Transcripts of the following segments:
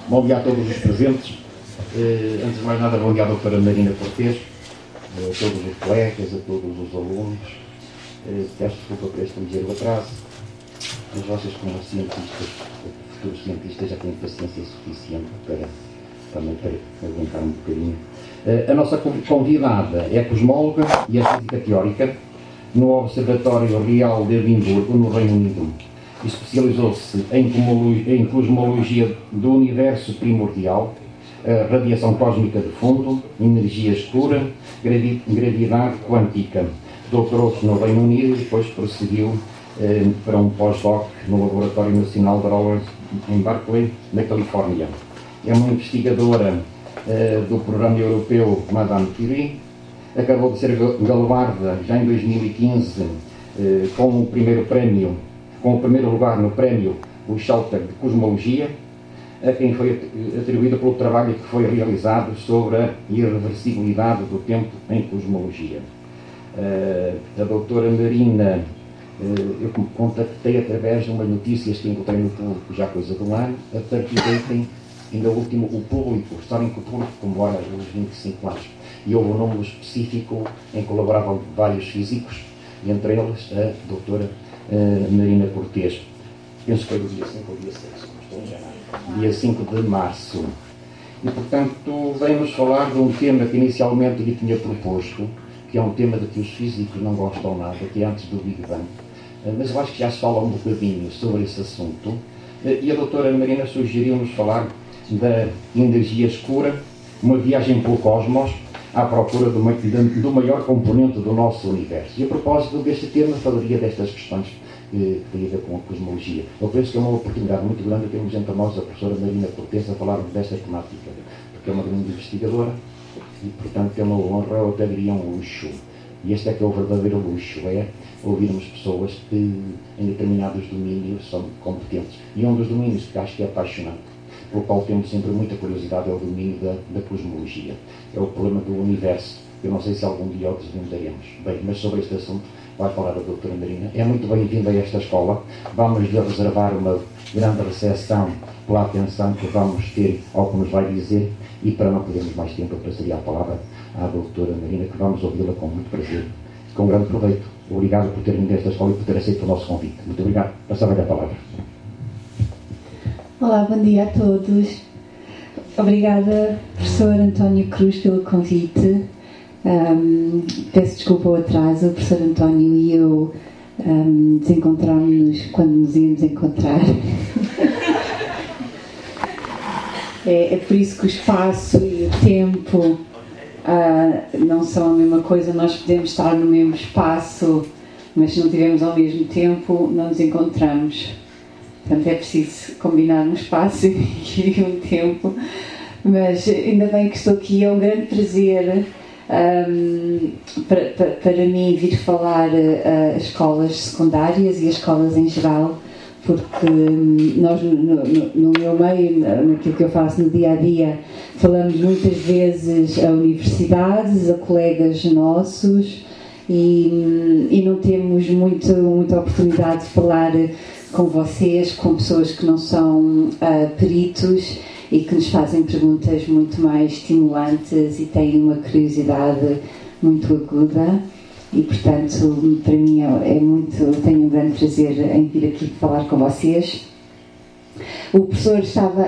Bom dia a todos os presentes. Antes de mais nada, bom dia à doutora Marina Cortês, a todos os colegas, a todos os alunos. Peço desculpa por este ligeiro atraso, mas vocês, como cientistas, futuros cientistas, já têm paciência suficiente para aguentar um bocadinho. A nossa convidada é cosmóloga e é física teórica no Observatório Real de Edimburgo, no Reino Unido. Especializou-se em cosmologia do universo primordial, radiação cósmica de fundo, energia escura, gravidade quântica. Doutorou-se no Reino Unido e depois prosseguiu para um pós-doc no Laboratório Nacional de Lawrence, em Berkeley, na Califórnia. É uma investigadora do Programa Europeu Madame Curie. Acabou de ser galardoada já em 2015 com o primeiro lugar no prémio Buchholter de Cosmologia, a quem foi atribuída pelo trabalho que foi realizado sobre a irreversibilidade do tempo em cosmologia. A doutora Marina, eu contactei através de umas notícias que encontrei no público já coisa do ano, a partir daí ainda o último, o público, estar em que o público comemora os 25 anos. E houve um número específico em que colaboravam vários físicos, e entre eles a doutora Marina Cortês. Penso que foi do dia 5 ou dia 6, não estou enganado. Dia 5 de março. E, portanto, vem-nos falar de um tema que inicialmente lhe tinha proposto, que é um tema de que os físicos não gostam nada, que é antes do Big Bang. Mas eu acho que já se fala um bocadinho sobre esse assunto. E a doutora Marina sugeriu-nos falar da energia escura, uma viagem pelo cosmos, à procura do maior componente do nosso universo. E a propósito deste tema, falaria destas questões que têm a ver com a cosmologia. Eu penso que é uma oportunidade muito grande termos entre nós a professora Marina Cortês a falarmos desta temática, porque é uma grande investigadora e, portanto, é uma honra, ou até diria um luxo. E este é que é o verdadeiro luxo, é ouvirmos pessoas que em determinados domínios são competentes. E um dos domínios que acho que é apaixonante, pelo qual temos sempre muita curiosidade, é o domínio da cosmologia. É o problema do universo. Eu não sei se algum dia o desvendaremos. Bem, mas sobre este assunto vai falar a doutora Marina. É muito bem-vinda a esta escola. Vamos-lhe reservar uma grande recepção pela atenção que vamos ter ao que nos vai dizer, e para não perdermos mais tempo, eu passaria a palavra à doutora Marina, que vamos ouvi-la com muito prazer, com grande proveito. Obrigado por ter vindo a esta escola e por ter aceito o nosso convite. Muito obrigado. Passava-lhe a palavra. Olá, bom dia a todos. Obrigada, professor António Cruz, pelo convite. Peço desculpa o atraso. O professor António e eu desencontramos-nos quando nos íamos encontrar. É por isso que o espaço e o tempo não são a mesma coisa. Nós podemos estar no mesmo espaço, mas se não estivermos ao mesmo tempo, não nos encontramos. Portanto, é preciso combinar um espaço e um tempo. Mas ainda bem que estou aqui. É um grande prazer para mim vir falar às escolas secundárias e às escolas em geral, porque nós, no meu meio, naquilo que eu faço no dia a dia, falamos muitas vezes a universidades, a colegas nossos, e não temos muita oportunidade de falar com vocês, com pessoas que não são peritos e que nos fazem perguntas muito mais estimulantes e têm uma curiosidade muito aguda. E, portanto, para mim tenho um grande prazer em vir aqui falar com vocês. O professor estava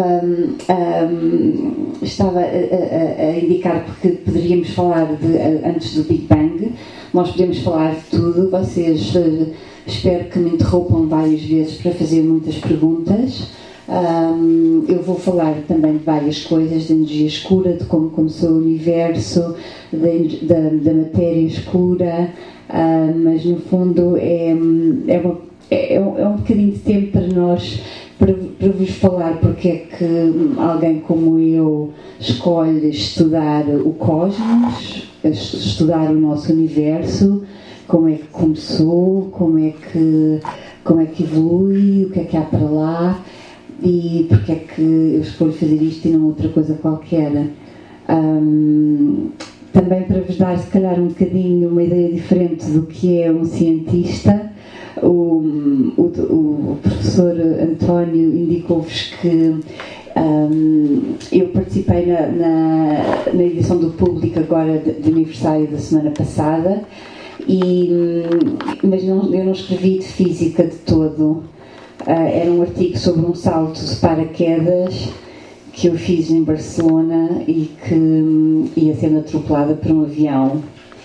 a indicar porque poderíamos falar antes do Big Bang. Nós podemos falar de tudo. Vocês espero que me interrompam várias vezes para fazer muitas perguntas. Eu vou falar também de várias coisas, da energia escura, de como começou o universo, da matéria escura, mas no fundo é um bocadinho de tempo para nós, para vos falar porque é que alguém como eu escolhe estudar o cosmos, estudar o nosso universo, como é que começou, como é que evolui, o que é que há para lá. E porque é que eu escolho fazer isto e não outra coisa qualquer. Também para vos dar, se calhar, um bocadinho uma ideia diferente do que é um cientista, o professor António indicou-vos que Eu participei na edição do Público agora de aniversário da semana passada, mas eu não escrevi de física de todo. Era um artigo sobre um salto de paraquedas que eu fiz em Barcelona e que ia sendo atropelada por um avião.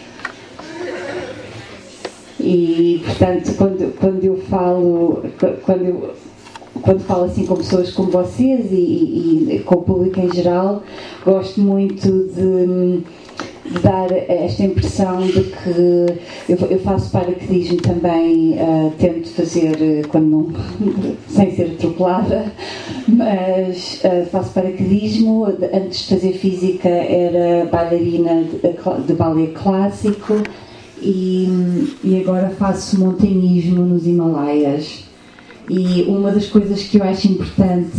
E, portanto, quando eu falo assim com pessoas como vocês e com o público em geral, gosto muito de dar esta impressão de que eu faço paraquedismo também, tento fazer sem ser atropelada, mas faço paraquedismo. Antes de fazer física era bailarina de balé clássico e agora faço montanhismo nos Himalaias. E uma das coisas que eu acho importante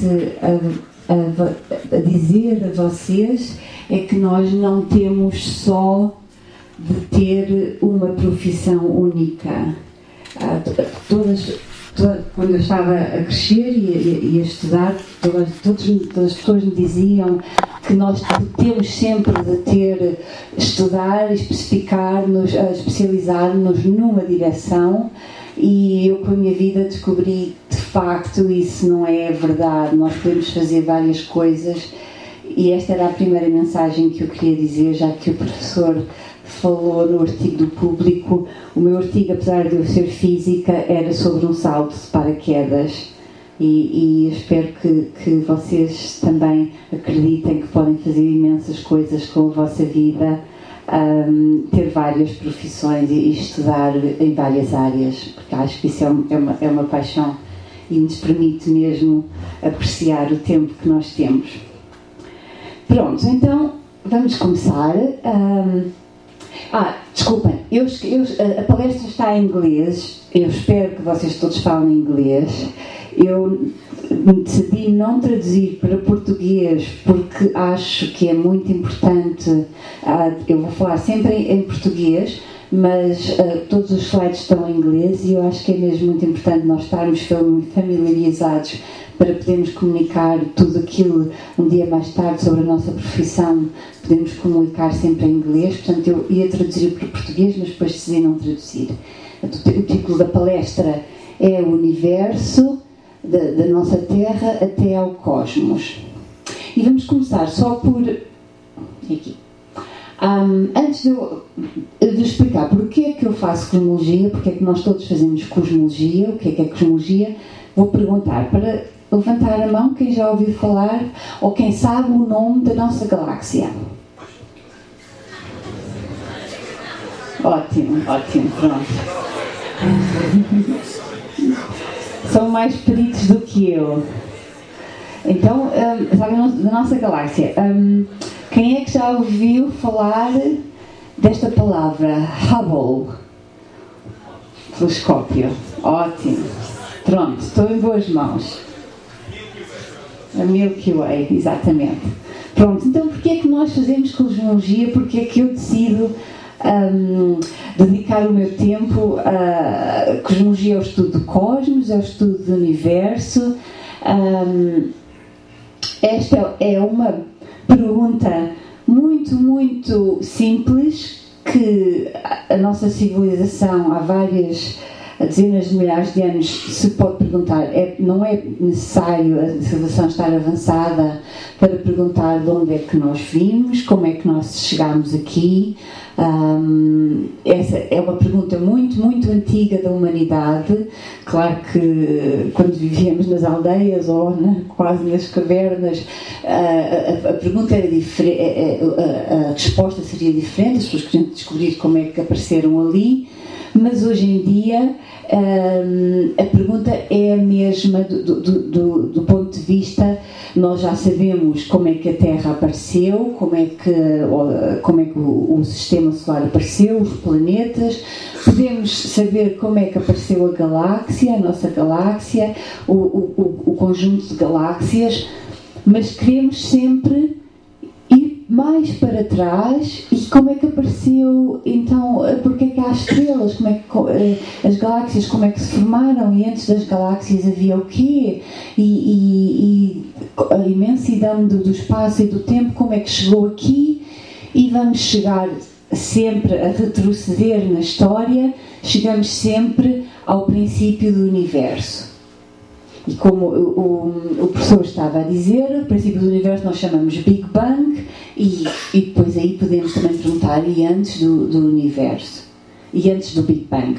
a dizer a vocês é que nós não temos só de ter uma profissão única. Quando eu estava a crescer e a estudar, todas as pessoas me diziam que nós temos sempre de estudar e especializar-nos numa direção. E eu, com a minha vida, descobri de facto isso não é verdade. Nós podemos fazer várias coisas, e esta era a primeira mensagem que eu queria dizer, já que o professor falou no artigo do Público. O meu artigo, apesar de eu ser física, era sobre um salto de paraquedas, e espero que vocês também acreditem que podem fazer imensas coisas com a vossa vida. Ter várias profissões e estudar em várias áreas, porque acho que isso é uma paixão e nos permite mesmo apreciar o tempo que nós temos. Pronto, então vamos começar. Desculpem, a palestra está em inglês, eu espero que vocês todos falem inglês. Eu decidi não traduzir para português porque acho que é muito importante. Eu vou falar sempre em português, mas todos os slides estão em inglês, e eu acho que é mesmo muito importante nós estarmos familiarizados para podermos comunicar tudo aquilo um dia mais tarde sobre a nossa profissão. Podemos comunicar sempre em inglês. Portanto, eu ia traduzir para português, mas depois decidi não traduzir. O título da palestra é O Universo, da nossa Terra até ao Cosmos. E vamos começar só por aqui. Antes de eu explicar porque é que eu faço cosmologia, porque é que nós todos fazemos cosmologia, o que é cosmologia, vou perguntar para levantar a mão quem já ouviu falar ou quem sabe o nome da nossa galáxia. Ótimo, pronto. São mais peritos do que eu. Então, sabem da nossa galáxia. Quem é que já ouviu falar desta palavra? Hubble. Telescópio. Ótimo. Pronto, estou em boas mãos. A Milky Way, exatamente. Pronto, então porquê é que nós fazemos cosmologia? Porquê é que eu decido dedicar o meu tempo a cosmologia, ao estudo do cosmos, ao estudo do universo? Esta é uma pergunta muito, muito simples que a nossa civilização há várias dezenas de milhares de anos se pode perguntar. Não é necessário a civilização estar avançada para perguntar de onde é que nós vimos, como é que nós chegámos aqui. Essa é uma pergunta muito, muito antiga da humanidade. Claro que quando vivíamos nas aldeias ou quase nas cavernas, a pergunta era diferente, a resposta seria diferente, as pessoas queriam descobrir como é que apareceram ali. Mas hoje em dia a pergunta é a mesma do ponto de vista. Nós já sabemos como é que a Terra apareceu, como é que o sistema solar apareceu, os planetas. Podemos saber como é que apareceu a galáxia, a nossa galáxia, o conjunto de galáxias, mas queremos sempre ir mais para trás. E como é que apareceu, então, porque é que há estrelas, como é que as galáxias, como é que se formaram, e antes das galáxias havia o quê? E a imensidão do espaço e do tempo, como é que chegou aqui, e vamos chegar sempre a retroceder na história, chegamos sempre ao princípio do universo. E como o professor estava a dizer, o princípio do universo nós chamamos Big Bang, e depois aí podemos também perguntar, e antes do universo? E antes do Big Bang?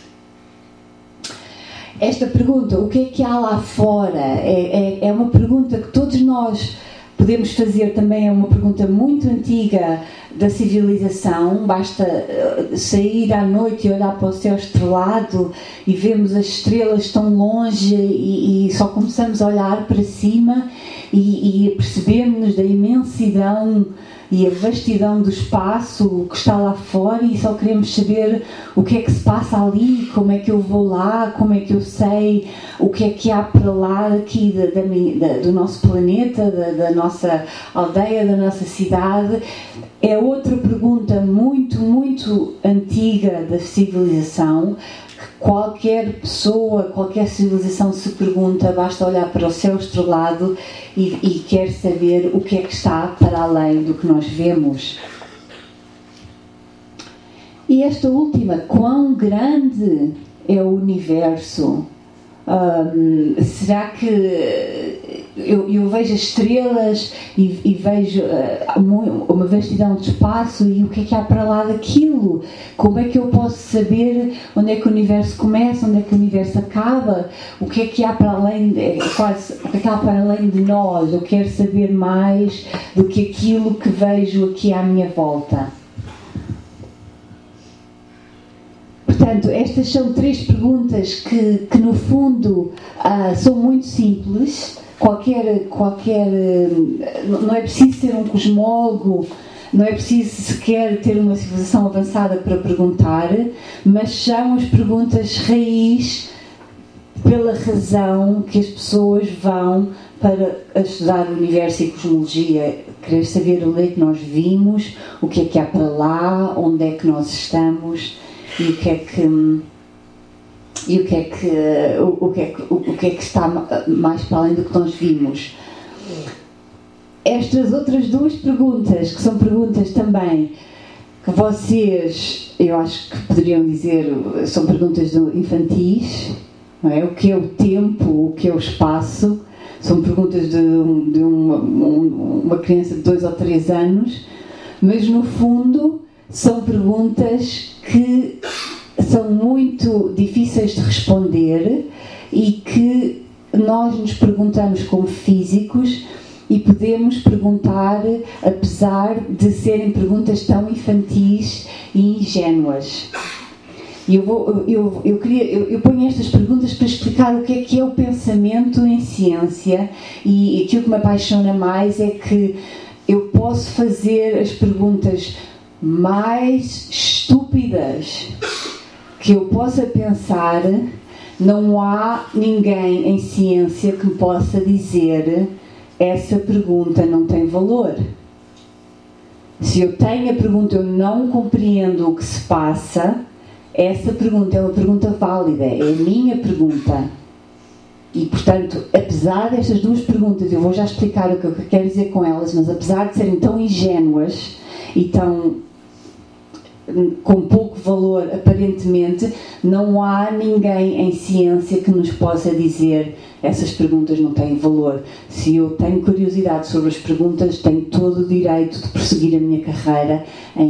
Esta pergunta, o que há lá fora, é uma pergunta que todos nós podemos fazer também, é uma pergunta muito antiga da civilização. Basta sair à noite e olhar para o céu estrelado e vemos as estrelas tão longe e só começamos a olhar para cima e percebemos da imensidão e a vastidão do espaço que está lá fora, e só queremos saber o que é que se passa ali, como é que eu vou lá, como é que eu sei o que é que há para lá aqui do nosso planeta, da nossa aldeia, da nossa cidade. É outra pergunta muito, muito antiga da civilização, que qualquer pessoa, qualquer civilização se pergunta, basta olhar para o céu estrelado e quer saber o que é que está para além do que nós vemos. E esta última, quão grande é o universo? Será que eu vejo as estrelas e vejo uma vastidão de espaço, e o que é que há para lá daquilo? Como é que eu posso saber onde é que o universo começa, onde é que o universo acaba? O que é que há para além o que é que há para além de nós? Eu quero saber mais do que aquilo que vejo aqui à minha volta. Portanto, estas são três perguntas que no fundo são muito simples. Não é preciso ser um cosmólogo, não é preciso sequer ter uma civilização avançada para perguntar, mas são as perguntas raiz pela razão que as pessoas vão para estudar o universo e a cosmologia. Querer saber onde é que nós vimos, o que é que há para lá, onde é que nós estamos, e o que é que está mais para além do que nós vimos. Estas outras duas perguntas, que são perguntas também que vocês, eu acho que poderiam dizer, são perguntas infantis, não é? O que é o tempo, o que é o espaço? São perguntas de uma criança de 2 ou 3 anos, mas no fundo são perguntas que são muito difíceis de responder e que nós nos perguntamos como físicos, e podemos perguntar apesar de serem perguntas tão infantis e ingênuas. E eu ponho estas perguntas para explicar o que é o pensamento em ciência, e aquilo que me apaixona mais é que eu posso fazer as perguntas mais estúpidas que eu possa pensar. Não há ninguém em ciência que me possa dizer essa pergunta não tem valor. Se eu tenho a pergunta, eu não compreendo o que se passa, essa pergunta é uma pergunta válida, é a minha pergunta. E, portanto, apesar destas duas perguntas, eu vou já explicar o que eu quero dizer com elas, mas apesar de serem tão ingênuas e tão com pouco valor aparentemente, não há ninguém em ciência que nos possa dizer essas perguntas não têm valor. Se eu tenho curiosidade sobre as perguntas, tenho todo o direito de prosseguir a minha carreira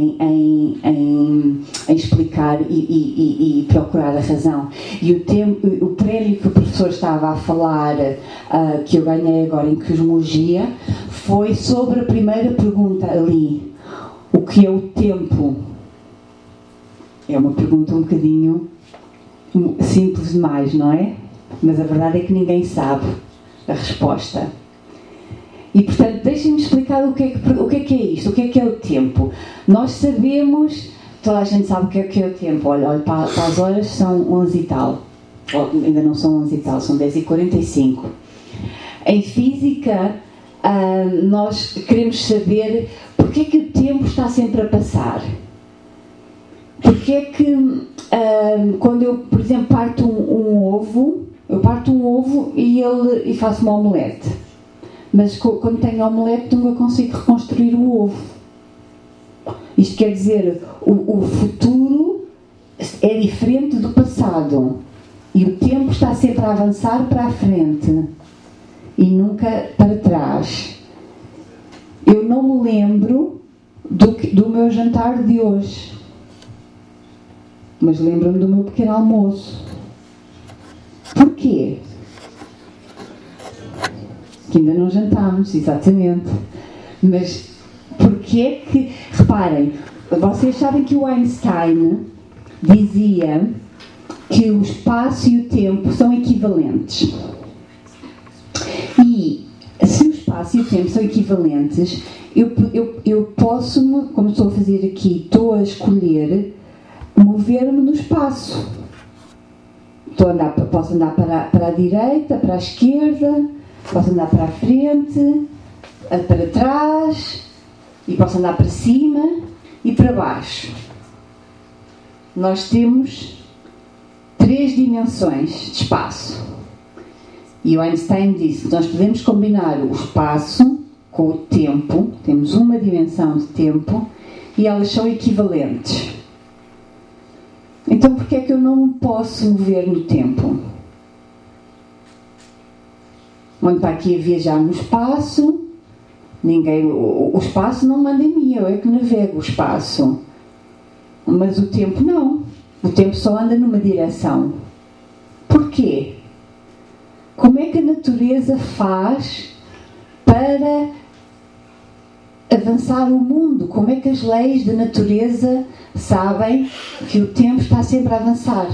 em explicar e procurar a razão. E o prémio que o professor estava a falar, que eu ganhei agora em cosmologia, foi sobre a primeira pergunta ali: o que é o tempo? É uma pergunta um bocadinho simples demais, não é? Mas a verdade é que ninguém sabe a resposta. E, portanto, deixem-me explicar o que é isto, o que é o tempo. Nós sabemos, toda a gente sabe o que é o tempo. Olha para as horas, são 11 e tal. Ainda não são 11 e tal, são 10h45. Em física, nós queremos saber porque é que o tempo está sempre a passar. Porque é que quando eu, por exemplo, parto um ovo, eu parto um ovo e faço uma omelete. mas quando tenho omelete nunca consigo reconstruir o ovo. Isto quer dizer, o futuro é diferente do passado e o tempo está sempre a avançar para a frente e nunca para trás. Eu não me lembro do meu jantar de hoje, mas lembro-me do meu pequeno almoço. Porquê? Que ainda não jantámos, exatamente. Mas porquê é que... Reparem, vocês sabem que o Einstein dizia que o espaço e o tempo são equivalentes. E se o espaço e o tempo são equivalentes, eu posso-me, como estou a fazer aqui, estou a escolher mover-me no espaço. Posso andar para a direita, para a esquerda, posso andar para a frente, para trás, e posso andar para cima e para baixo. Nós temos 3 dimensões de espaço. E o Einstein disse que nós podemos combinar o espaço com o tempo, temos uma dimensão de tempo, e elas são equivalentes. Então, porquê é que eu não me posso mover no tempo? Ando para aqui a viajar no espaço, o espaço não manda em mim, eu é que navego o espaço. Mas o tempo não. O tempo só anda numa direção. Porquê? Como é que a natureza faz para avançar o mundo? Como é que as leis da natureza sabem que o tempo está sempre a avançar?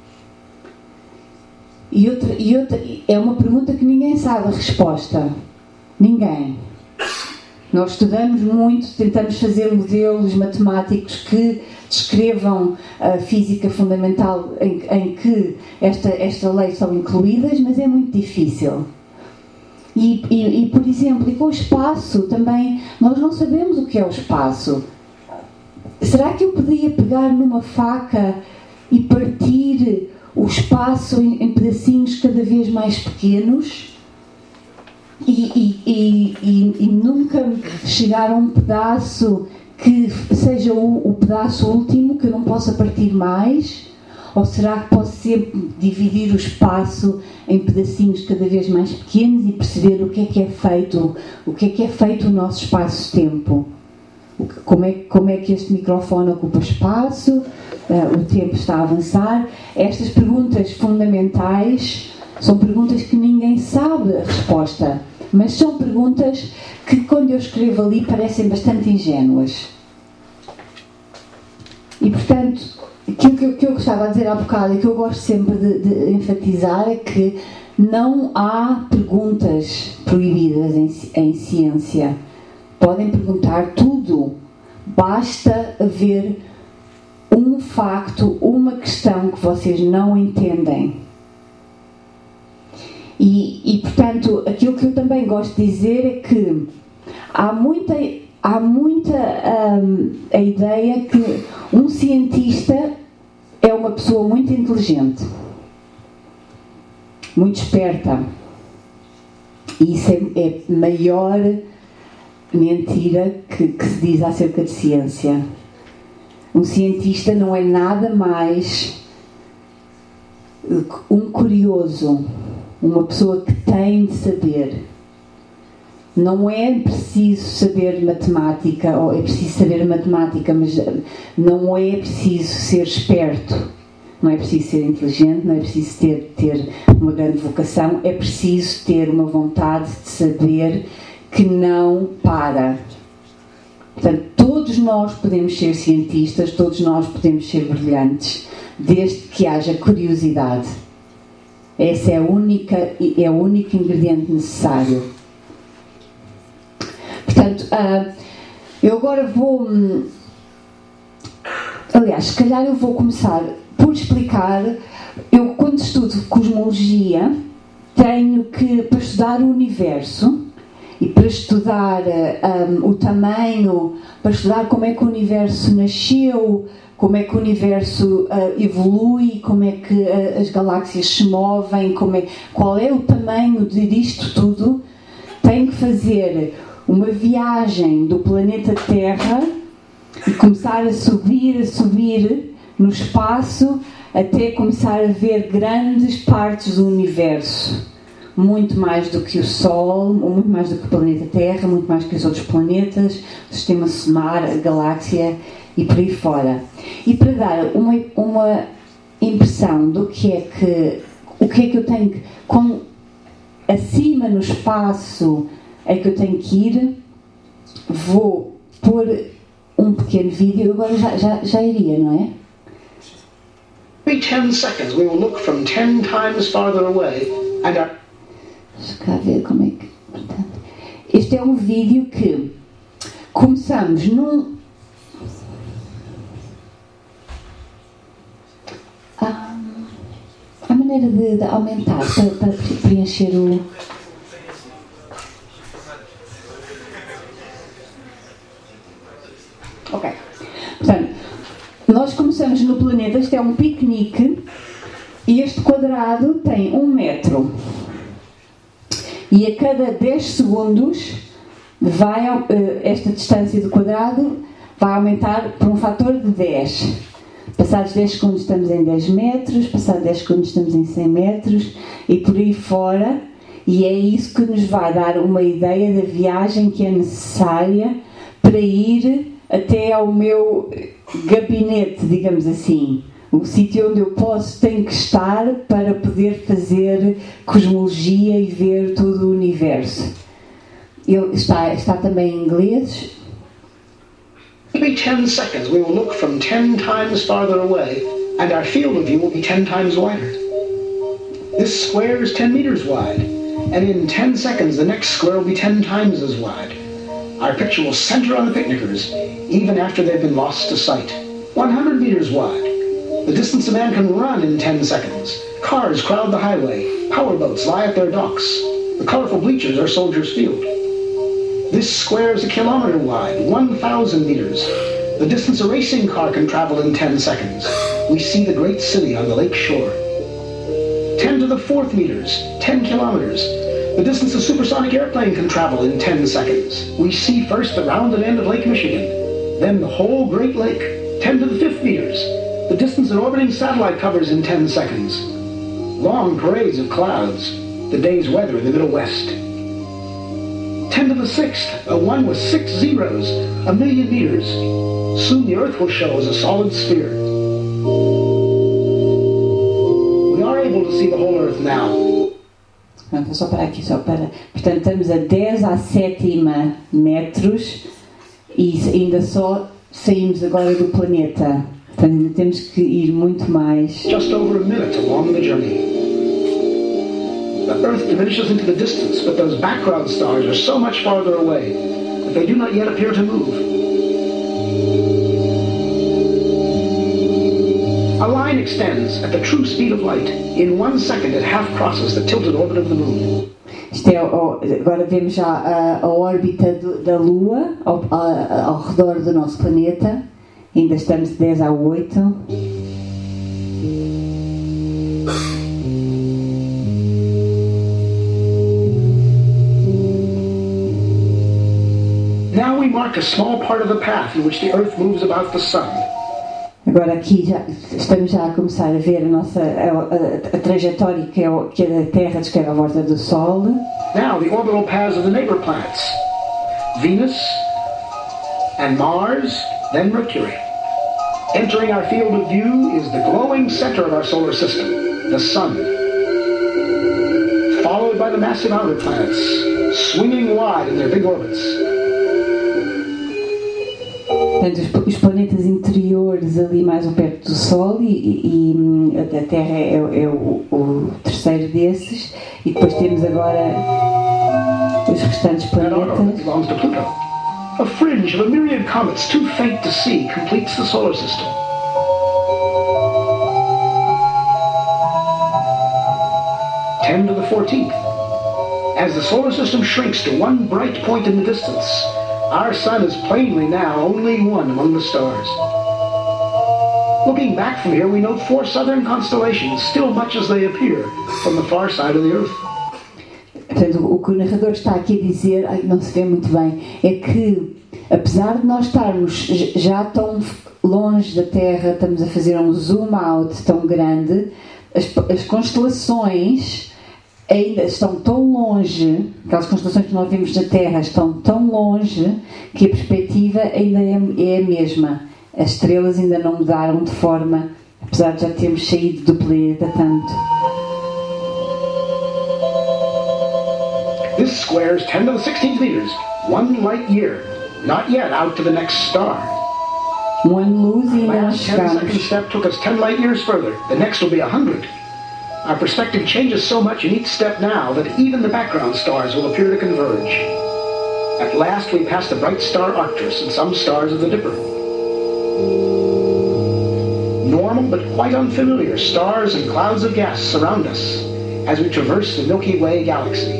E outra, é uma pergunta que ninguém sabe a resposta. Ninguém. Nós estudamos muito, tentamos fazer modelos matemáticos que descrevam a física fundamental em que esta lei são incluídas, mas é muito difícil. E, por exemplo, e com o espaço também, nós não sabemos o que é o espaço. Será que eu podia pegar numa faca e partir o espaço em pedacinhos cada vez mais pequenos e nunca chegar a um pedaço que seja o pedaço último, que eu não possa partir mais? Ou será que posso sempre dividir o espaço em pedacinhos cada vez mais pequenos e perceber o que é feito o nosso espaço-tempo? Como é que este microfone ocupa espaço? O tempo está a avançar? Estas perguntas fundamentais são perguntas que ninguém sabe a resposta, mas são perguntas que, quando eu escrevo ali, parecem bastante ingênuas. E, portanto, aquilo que eu gostava de dizer há bocado e que eu gosto sempre de enfatizar é que não há perguntas proibidas em ciência. Podem perguntar tudo. Basta haver um facto, uma questão que vocês não entendem. E portanto, aquilo que eu também gosto de dizer é que há muita a ideia que um cientista é uma pessoa muito inteligente, muito esperta. E isso é a maior mentira que se diz acerca de ciência. Um cientista não é nada mais um curioso, uma pessoa que tem de saber. Não é preciso saber matemática, ou é preciso saber matemática, mas não é preciso ser esperto, não é preciso ser inteligente, não é preciso ter uma grande vocação, é preciso ter uma vontade de saber que não para. Portanto, todos nós podemos ser cientistas, todos nós podemos ser brilhantes, desde que haja curiosidade. Esse é o único ingrediente necessário. Portanto, eu agora vou... Aliás, se calhar eu vou começar por explicar... Eu, quando estudo cosmologia, tenho que, para estudar o universo e para estudar o tamanho, para estudar como é que o universo nasceu, como é que o universo evolui, como é que as galáxias se movem, qual é o tamanho disto tudo, tenho que fazer uma viagem do planeta Terra e começar a subir no espaço até começar a ver grandes partes do universo. Muito mais do que o Sol, muito mais do que o planeta Terra, muito mais que os outros planetas, o sistema solar, a galáxia e por aí fora. E para dar uma impressão do que é que eu tenho que, acima no espaço é que eu tenho que ir, vou pôr um pequeno vídeo, agora já iria, não é? Every 10 seconds we will look from 10 times farther away and our... Deixa cá ver como é que... Portanto, este é um vídeo que começamos num... Há maneira de aumentar para preencher o... Ok. Portanto, nós começamos no planeta, este é um piquenique e este quadrado tem 1 metro. E a cada 10 segundos esta distância do quadrado vai aumentar por um fator de 10. Passados 10 segundos estamos em 10 metros, passados 10 segundos estamos em 100 metros e por aí fora. E é isso que nos vai dar uma ideia da viagem que é necessária para ir até ao meu gabinete, digamos assim. O sítio onde eu tenho que estar para poder fazer cosmologia e ver todo o universo. Está também em inglês. Every 10 seconds we will look from 10 times farther away and our field of view will be 10 times wider. This square is 10 meters wide and in 10 seconds the next square will be 10 times as wide. Our picture will center on the picnickers even after they've been lost to sight. 100 meters wide. The distance a man can run in 10 seconds. Cars crowd the highway. Powerboats lie at their docks. The colorful bleachers are Soldiers Field. This square is 1 kilometer wide, 1,000 meters. The distance a racing car can travel in 10 seconds. We see the great city on the lake shore. 10 to the 4th meters, 10 kilometers. The distance a supersonic airplane can travel in 10 seconds. We see first the rounded end of Lake Michigan, then the whole Great Lake. 10 to the 5th meters. The distance an orbiting satellite covers in 10 seconds. Long parades of clouds. The day's weather in the Middle West. 10 to the 6th, a 1 with 6 zeros, 1 million meters. Soon the Earth will show as a solid sphere. We are able to see the whole Earth now. Vou só parar aqui, Portanto, estamos a 10 à sétima metros e ainda só saímos agora do planeta. Portanto, ainda temos que ir muito mais. Just over a minute along the journey. The Earth diminishes into the distance, but those background stars are so much farther away that they do not yet appear to move. A line extends at the true speed of light. In 1 second it half crosses the tilted orbit of the Moon. Agora vemos já a órbita da Lua ao redor do nosso planeta. Ainda estamos de 10 a 8. Now we mark a small part of the path in which the Earth moves about the Sun. Agora aqui estamos já a começar a ver a trajetória que a Terra descreve à volta do Sol. Now the orbital paths of the neighbor planets. Venus and Mars, then Mercury. Entering our field of view is the glowing center of our solar system, the Sun. Followed by the massive outer planets, swinging wide in their big orbits. Portanto, os planetas interiores ali mais ao perto do Sol e a Terra é o terceiro desses, e depois temos agora os restantes planetas. A fringe of a myriad comets too faint to see completes the solar system. Ten to the 14th. As the solar system shrinks to one bright point in the distance, our sun is plainly now only one among the stars. Looking back from here, we note 4 southern constellations, still much as they appear from the far side of the Earth. Portanto, o que o narrador está aqui a dizer, não se vê muito bem, é que apesar de nós estarmos já tão longe da Terra, estamos a fazer um zoom out tão grande, as constelações ainda estão tão longe, aquelas constelações que nós vimos na Terra estão tão longe que a perspectiva ainda é a mesma. As estrelas ainda não mudaram de forma, apesar de já termos saído do planeta tanto. This square is 10 to the 16th meters, 1 light year, not yet out to the next star. Um ano-luz e ainda não Last 10-second chegamos. step took us 10 light years further. The next will be 100. Our perspective changes so much in each step now that even the background stars will appear to converge. At last we pass the bright star Arcturus and some stars of the Dipper. Normal but quite unfamiliar stars and clouds of gas surround us as we traverse the Milky Way galaxy.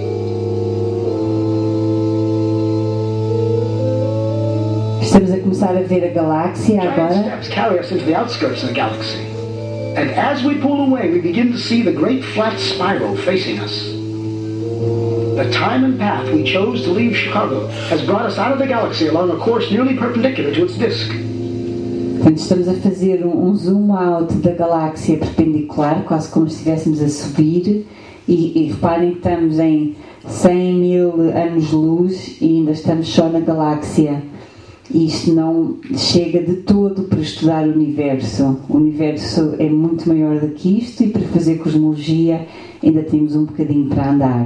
Estamos a começar a ver a galáxia Giant agora. steps carry us into the outskirts of the galaxy. And as we pull away, we begin to see the great flat spiral facing us. The time and path we chose to leave Chicago has brought us out of the galaxy along a course nearly perpendicular to its disk. Portanto, estamos a fazer um zoom out da galáxia perpendicular, quase como se estivéssemos a subir, e reparem que estamos em 100.000 anos-luz e ainda estamos só na galáxia. E isto não chega de todo para estudar o universo. O universo é muito maior do que isto e para fazer cosmologia ainda temos um bocadinho para andar.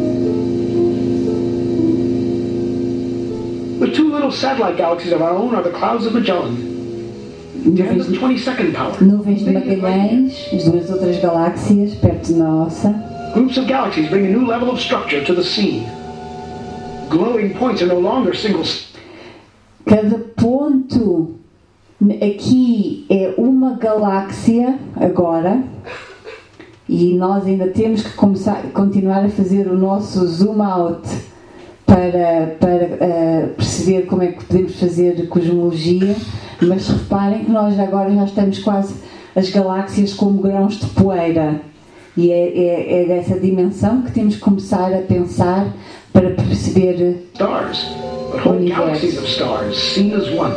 The two little satellite galaxies of our own are the clouds of Magellan. 10 to the 22nd power. Nuvens de Magalhães, as duas outras galáxias perto da nossa. Groups of galaxies bring a new level of structure to the scene. Glowing points are no longer single. Cada ponto aqui é uma galáxia agora e nós ainda temos que continuar a fazer o nosso zoom out para perceber como é que podemos fazer cosmologia, mas reparem que nós agora já estamos quase as galáxias como grãos de poeira e é dessa dimensão que temos que começar a pensar para perceber Stars, but whole galaxies of stars seen as one.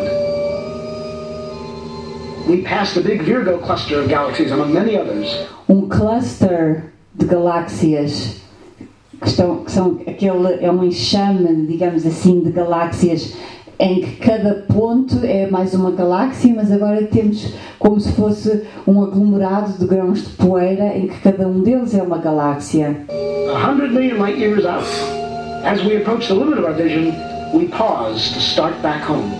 We pass the big Virgo cluster of galaxies among many others. Cluster de galáxias que são é um enxame, digamos assim, de galáxias em que cada ponto é mais uma galáxia, mas agora temos como se fosse um aglomerado de grãos de poeira em que cada um deles é uma galáxia. 100 million light years out. As we approach the limit of our vision, we pause to start back home.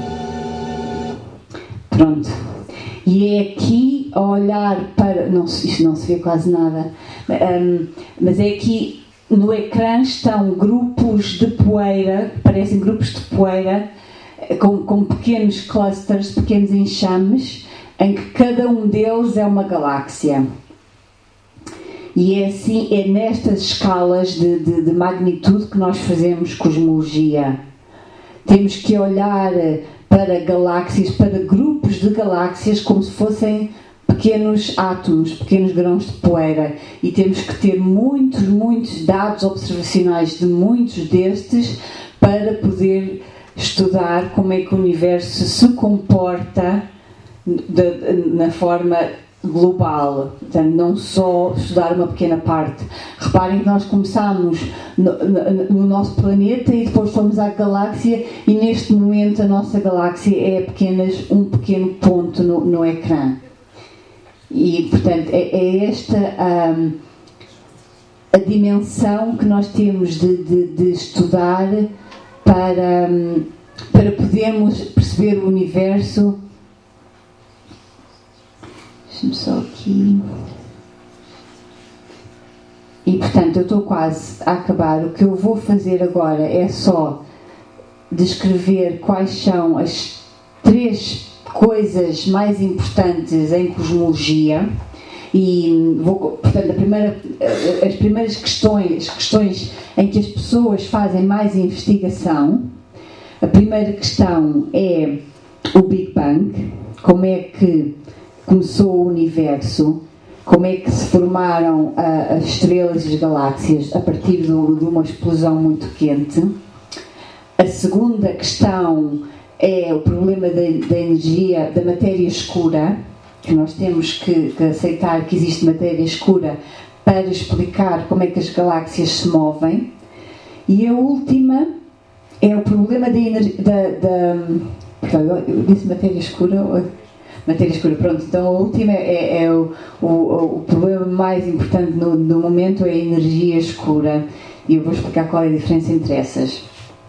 Pronto. E é aqui a olhar para... isto não se vê quase nada. Mas é aqui no ecrã estão grupos de poeira, parecem grupos de poeira, com pequenos clusters, pequenos enxames, em que cada um deles é uma galáxia. E é assim, é nestas escalas de magnitude que nós fazemos cosmologia. Temos que olhar para galáxias, para grupos de galáxias, como se fossem pequenos átomos, pequenos grãos de poeira. E temos que ter muitos dados observacionais de muitos destes para poder estudar como é que o universo se comporta na forma global, portanto, não só estudar uma pequena parte. Reparem que nós começámos no nosso planeta e depois fomos à galáxia e neste momento a nossa galáxia é apenas um pequeno ponto no ecrã. E, portanto, é esta a dimensão que nós temos de estudar para podermos perceber o universo. Deixa-me só aqui. E, portanto, eu estou quase a acabar. O que eu vou fazer agora é só descrever quais são as 3 coisas mais importantes em cosmologia. E portanto, as primeiras questões em que as pessoas fazem mais investigação. A primeira questão é o Big Bang. Como é que começou o universo? como é que se formaram as estrelas e as galáxias a partir de uma explosão muito quente. A segunda questão é o problema da energia, da matéria escura, que nós temos que aceitar que existe matéria escura para explicar como é que as galáxias se movem. E a última é o problema da energia. Eu disse matéria escura. Matéria escura, pronto. Então a última é o problema mais importante no momento é a energia escura. E eu vou explicar qual é a diferença entre essas.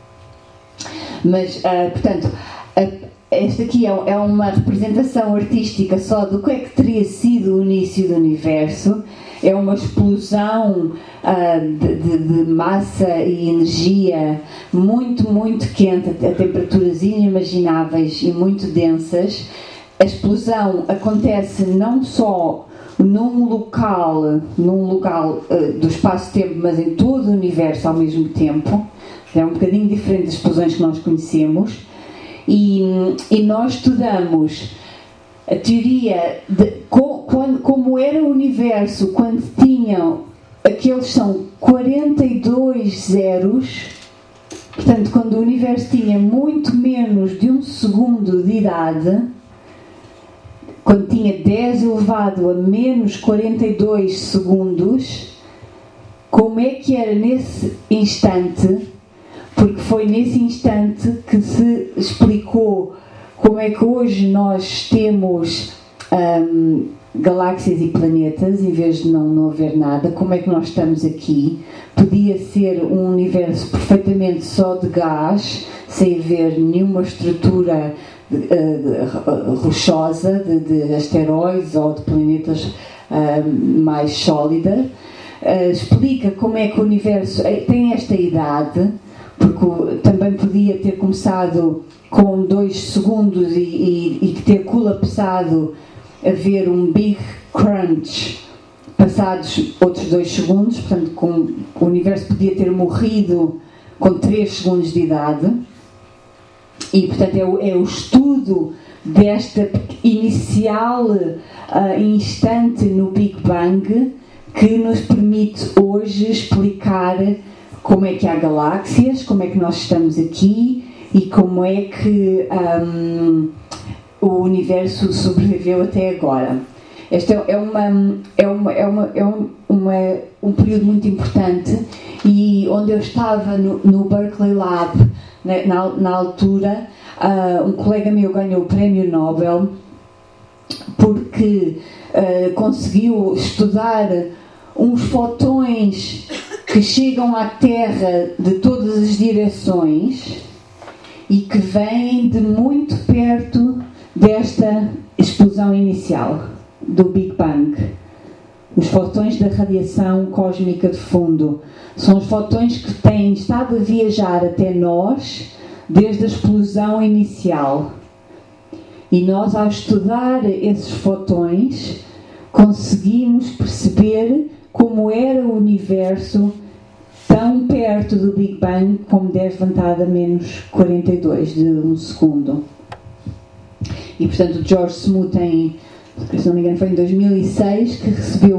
Mas, portanto, esta aqui é uma representação artística só do que é que teria sido o início do universo. É uma explosão de massa e energia muito, muito quente, a temperaturas inimagináveis e muito densas. A explosão acontece não só num local do espaço-tempo, mas em todo o universo ao mesmo tempo. É um bocadinho diferente das explosões que nós conhecemos. E nós estudamos a teoria de como era o universo quando tinham aqueles são 42 zeros. Portanto, quando o universo tinha muito menos de 1 segundo de idade, quando tinha 10 elevado a menos 42 segundos, como é que era nesse instante? Porque foi nesse instante que se explicou como é que hoje nós temos galáxias e planetas em vez de não haver nada. Como é que nós estamos aqui? Podia ser um universo perfeitamente só de gás, sem haver nenhuma estrutura rochosa de asteroides ou de planetas mais sólida. Explica como é que o universo tem esta idade, porque também podia ter começado com 2 segundos e ter colapsado, haver um Big Crunch passados outros 2 segundos, portanto o universo podia ter morrido com 3 segundos de idade. E portanto é o estudo desta inicial instante no Big Bang que nos permite hoje explicar como é que há galáxias, como é que nós estamos aqui e como é que o universo sobreviveu até agora. Este é um período muito importante, e onde eu estava no Berkeley Lab, na altura, um colega meu ganhou o Prémio Nobel porque conseguiu estudar uns fotões que chegam à Terra de todas as direções e que vêm de muito perto desta explosão inicial do Big Bang. Os fotões da radiação cósmica de fundo são os fotões que têm estado a viajar até nós desde a explosão inicial. E nós, ao estudar esses fotões, conseguimos perceber como era o universo tão perto do Big Bang como 10 levantado a menos 42 de 1 segundo. E, portanto, o George Smoot, se não me engano, foi em 2006 que recebeu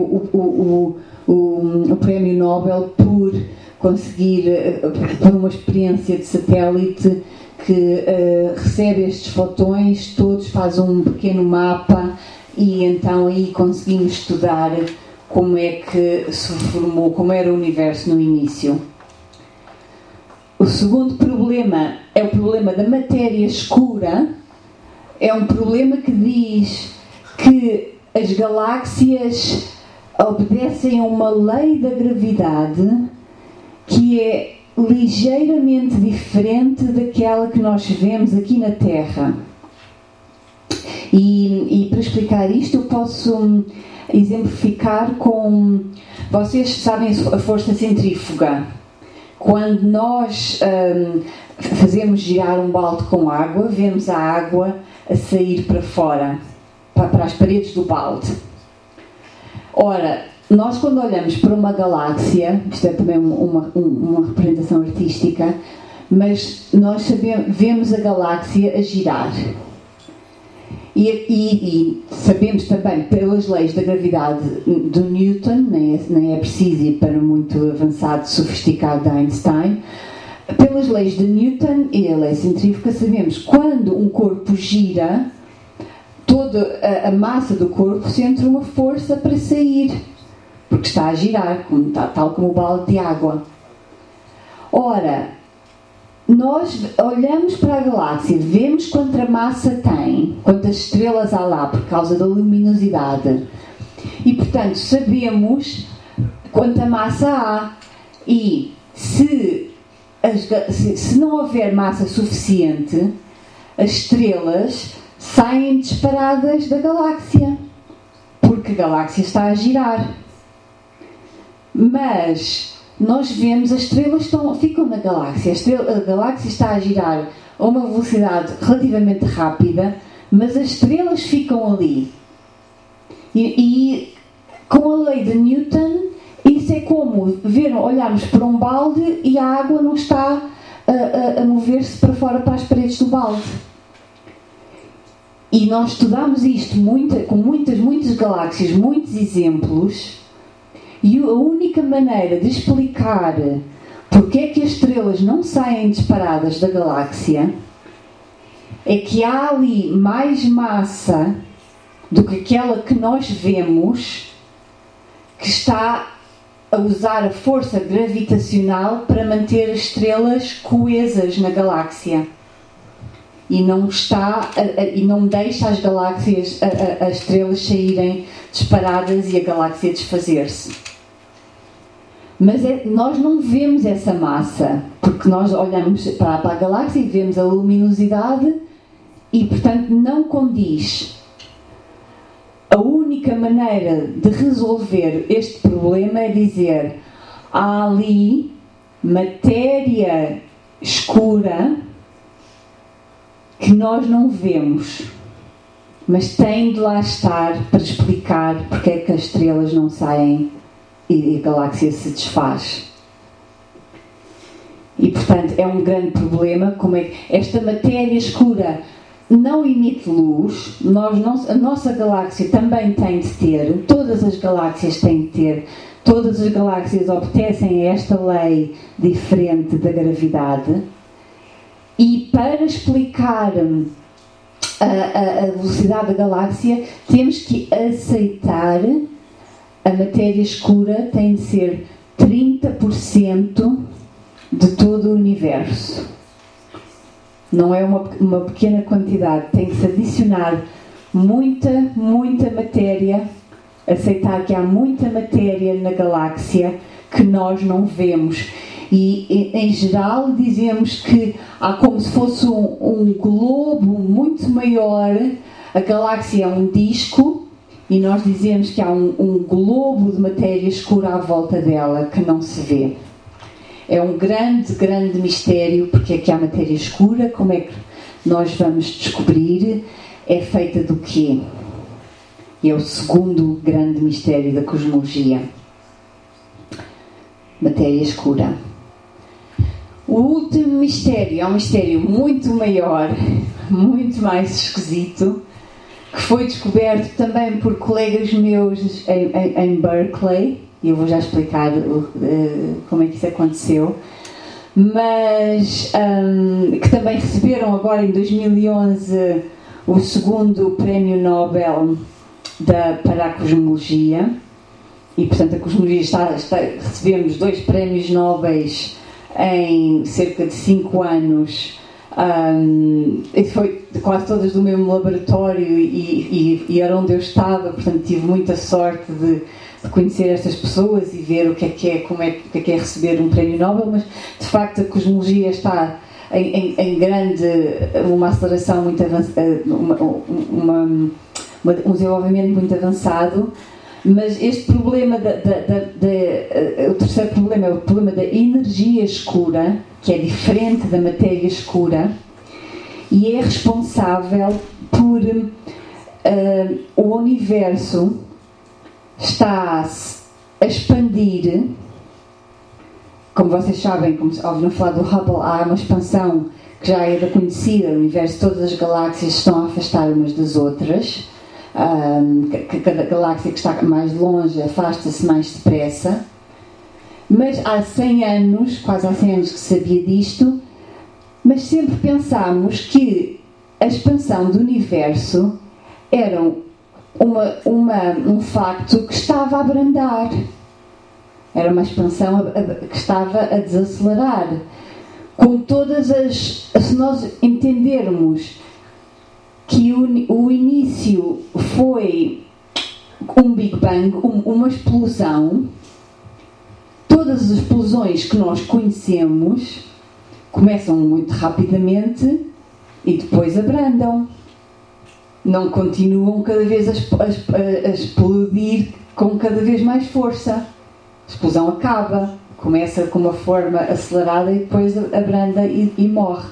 o Prémio Nobel por conseguir, por uma experiência de satélite que recebe estes fotões, todos faz um pequeno mapa, e então aí conseguimos estudar como é que se formou, como era o universo no início. O segundo problema é o problema da matéria escura. É um problema que diz que as galáxias obedecem a uma lei da gravidade que é ligeiramente diferente daquela que nós vemos aqui na Terra. E para explicar isto, eu posso exemplificar com... Vocês sabem a força centrífuga. Quando nós fazemos girar um balde com água, vemos a água a sair para fora, para as paredes do balde. Ora, nós quando olhamos para uma galáxia, isto é também uma representação artística, mas nós vemos a galáxia a girar. E sabemos também pelas leis da gravidade de Newton, nem é preciso ir para muito avançado, sofisticado de Einstein. Pelas leis de Newton e a lei centrífuga, sabemos que quando um corpo gira, toda a massa do corpo sente uma força para sair, porque está a girar, tal como o balde de água. Ora, nós olhamos para a galáxia, vemos quanta massa tem, quantas estrelas há lá por causa da luminosidade. E, portanto, sabemos quanta massa há. E se não houver massa suficiente, as estrelas saem disparadas da galáxia, porque a galáxia está a girar. Mas nós vemos as estrelas ficam na galáxia. A galáxia está a girar a uma velocidade relativamente rápida, mas as estrelas ficam ali. E com a lei de Newton, isso é como olharmos para um balde e a água não está a mover-se para fora, para as paredes do balde. E nós estudamos isto com muitas galáxias, muitos exemplos. E a única maneira de explicar porque é que as estrelas não saem disparadas da galáxia é que há ali mais massa do que aquela que nós vemos, que está a usar a força gravitacional para manter as estrelas coesas na galáxia. E não deixa as galáxias, as estrelas saírem disparadas e a galáxia desfazer-se. Mas nós não vemos essa massa, porque nós olhamos para a galáxia e vemos a luminosidade e, portanto, não condiz. A única maneira de resolver este problema é dizer: há ali matéria escura que nós não vemos, mas tem de lá estar para explicar porque é que as estrelas não saem e a galáxia se desfaz. E, portanto, é um grande problema como é que esta matéria escura não emite luz. A nossa galáxia também tem de ter, todas as galáxias têm de ter, todas as galáxias obedecem a esta lei diferente da gravidade. E para explicar a velocidade da galáxia, temos que aceitar a matéria escura tem de ser 30% de todo o universo. Não é uma pequena quantidade, tem que se adicionar muita matéria, aceitar que há muita matéria na galáxia que nós não vemos. E em geral dizemos que há como se fosse um globo muito maior. A galáxia é um disco e nós dizemos que há um globo de matéria escura à volta dela que não se vê. É um grande mistério porque é que há matéria escura. Como é que nós vamos descobrir? É feita do quê? E é o segundo grande mistério da cosmologia. Matéria escura. O último mistério é um mistério muito maior, muito mais esquisito, que foi descoberto também por colegas meus em Berkeley, e eu vou já explicar como é que isso aconteceu, mas que também receberam agora em 2011 o segundo Prémio Nobel para a Cosmologia, e portanto a Cosmologia recebemos 2 Prémios Nobel em cerca de 5 anos. E foi quase todas do mesmo laboratório e era onde eu estava, portanto tive muita sorte de conhecer estas pessoas e ver o que é receber um prémio Nobel, mas de facto a cosmologia está em grande, uma aceleração muito avançada, um desenvolvimento muito avançado. Mas este problema, o terceiro problema é o problema da energia escura, que é diferente da matéria escura e é responsável por o universo está a expandir. Como vocês sabem, como ouviram falar do Hubble, há uma expansão que já era conhecida, o universo, todas as galáxias estão a afastar umas das outras, cada galáxia que está mais longe afasta-se mais depressa, mas há 100 anos, quase há 100 anos que se sabia disto, mas sempre pensámos que a expansão do universo era um facto que estava a abrandar, era uma expansão que estava a desacelerar. Com todas as... Se nós entendermos que o início foi um Big Bang, uma explosão, todas as explosões que nós conhecemos começam muito rapidamente e depois abrandam. Não continuam cada vez a explodir com cada vez mais força. A explosão acaba, começa com uma forma acelerada e depois abranda e morre.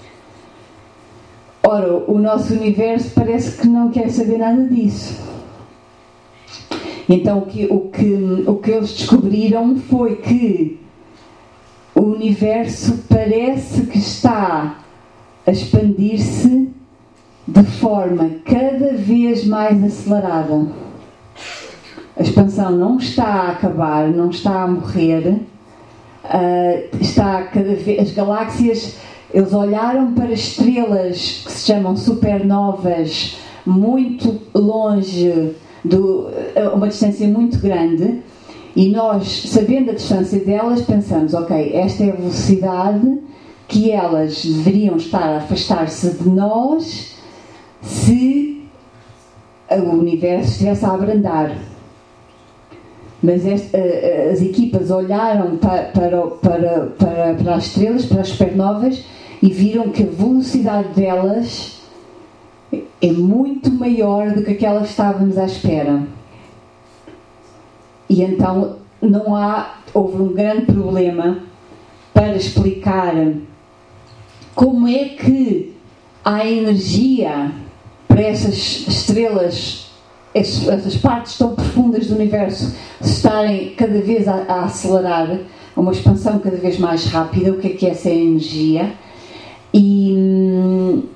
Ora, o nosso universo parece que não quer saber nada disso. Então o que eles descobriram foi que o universo parece que está a expandir-se de forma cada vez mais acelerada. A expansão não está a acabar, não está a morrer, está cada vez... As galáxias, eles olharam para estrelas que se chamam supernovas muito longe, uma distância muito grande, e nós, sabendo a distância delas, pensamos, ok, esta é a velocidade que elas deveriam estar a afastar-se de nós se o universo estivesse a abrandar. Mas as equipas olharam para as estrelas, para as supernovas, e viram que a velocidade delas é muito maior do que aquela que estávamos à espera. E então houve um grande problema para explicar como é que há energia para essas estrelas, essas partes tão profundas do universo, estarem cada vez a acelerar, a uma expansão cada vez mais rápida. O que é essa energia? E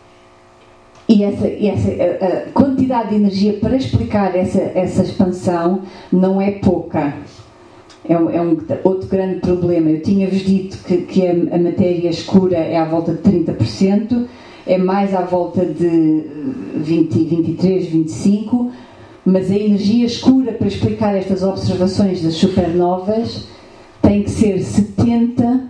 essa quantidade de energia para explicar essa expansão não é pouca. É outro grande problema. Eu tinha-vos dito que a matéria escura é à volta de 30%, é mais à volta de 20, 23, 25%, mas a energia escura para explicar estas observações das supernovas tem que ser 70%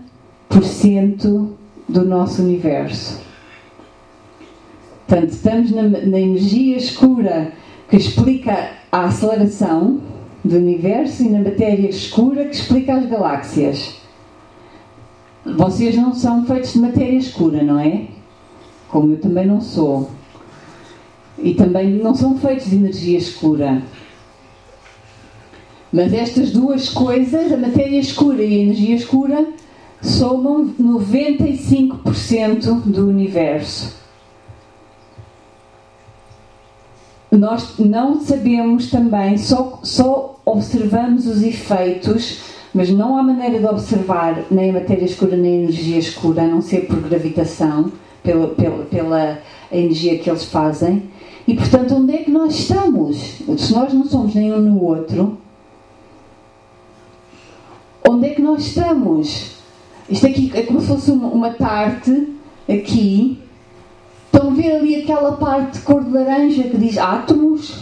do nosso universo. Portanto, estamos na energia escura que explica a aceleração do universo e na matéria escura que explica as galáxias. Vocês não são feitos de matéria escura, não é? Como eu também não sou. E também não são feitos de energia escura. Mas estas duas coisas, a matéria escura e a energia escura, somam 95% do universo. Nós não sabemos também, só observamos os efeitos, mas não há maneira de observar nem a matéria escura nem a energia escura, a não ser por gravitação, pela energia que eles fazem. E, portanto, onde é que nós estamos? Se nós não somos nenhum no outro, onde é que nós estamos? Isto aqui é como se fosse uma tarte, aqui. Estão a ver ali aquela parte de cor de laranja que diz átomos?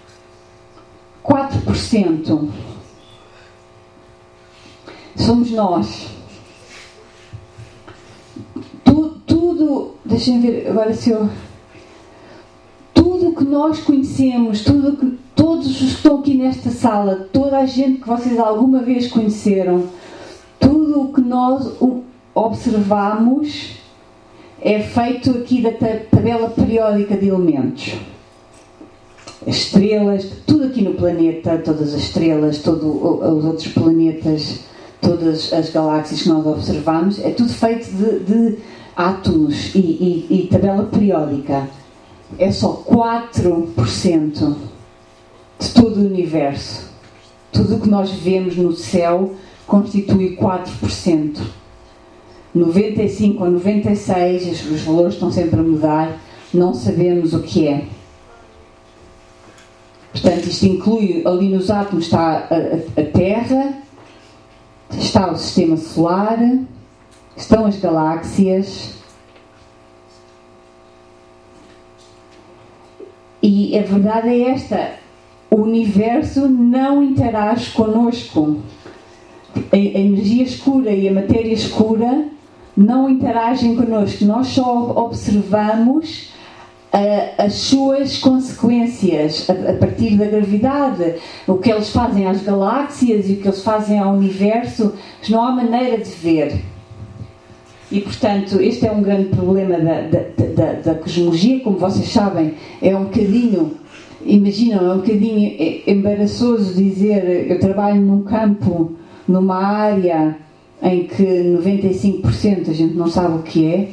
4%. Somos nós. Tudo, deixem ver agora se eu... Tudo o que nós conhecemos, todos os que estão aqui nesta sala, toda a gente que vocês alguma vez conheceram, tudo o que nós observamos é feito aqui da tabela periódica de elementos. As estrelas, tudo aqui no planeta, todas as estrelas, todos os outros planetas, todas as galáxias que nós observamos, é tudo feito de átomos e tabela periódica. É só 4% de todo o universo. Tudo o que nós vemos no céu constitui 4%. 95 ou 96, os valores estão sempre a mudar, não sabemos o que é. Portanto, isto inclui, ali nos átomos está a Terra, está o Sistema Solar, estão as galáxias. E a verdade é esta: o universo não interage connosco. A energia escura e a matéria escura não interagem connosco. Nós só observamos as suas consequências a partir da gravidade, o que eles fazem às galáxias e o que eles fazem ao universo, mas não há maneira de ver. E, portanto, este é um grande problema da cosmologia. Como vocês sabem, é um bocadinho, imaginam, é um bocadinho embaraçoso dizer eu trabalho num campo, numa área em que 95% a gente não sabe o que é.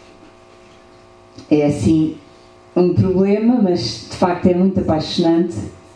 É assim um problema, mas de facto é muito apaixonante.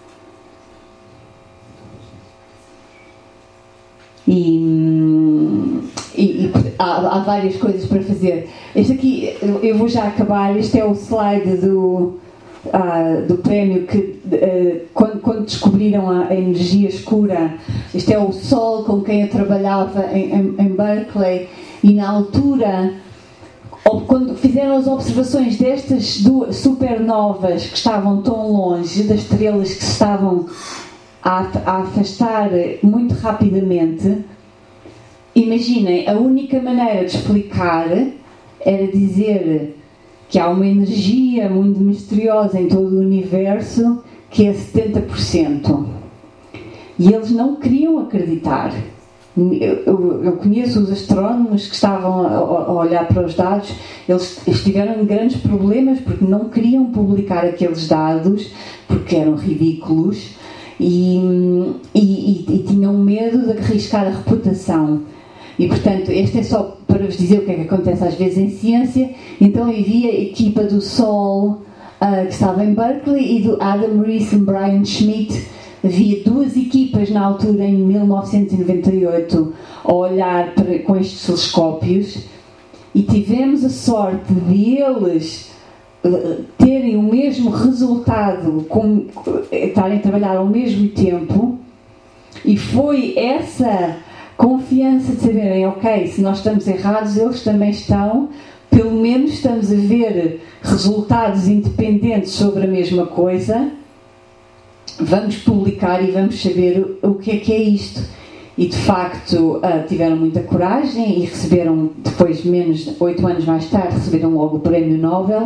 E há várias coisas para fazer. Este aqui, eu vou já acabar. Este é o slide do prémio que quando descobriram a energia escura. Este é o Sol com quem eu trabalhava em Berkeley, e na altura, quando fizeram as observações destas duas supernovas que estavam tão longe das estrelas que se estavam a afastar muito rapidamente, imaginem, a única maneira de explicar era dizer que há uma energia muito misteriosa em todo o universo que é 70%. E eles não queriam acreditar. Eu conheço os astrónomos que estavam a olhar para os dados. Eles tiveram grandes problemas porque não queriam publicar aqueles dados porque eram ridículos e tinham medo de arriscar a reputação. E, portanto, este é só para vos dizer o que é que acontece às vezes em ciência. Então havia a equipa do Sol que estava em Berkeley, e do Adam Rees e Brian Schmidt. Havia duas equipas na altura, em 1998, a olhar com estes telescópios, e tivemos a sorte de eles terem o mesmo resultado, estarem a trabalhar ao mesmo tempo, e foi essa confiança de saberem, ok, se nós estamos errados, eles também estão, pelo menos estamos a ver resultados independentes sobre a mesma coisa, vamos publicar e vamos saber o que é isto. E de facto tiveram muita coragem e receberam, depois, 8 anos mais tarde, receberam logo o Prémio Nobel.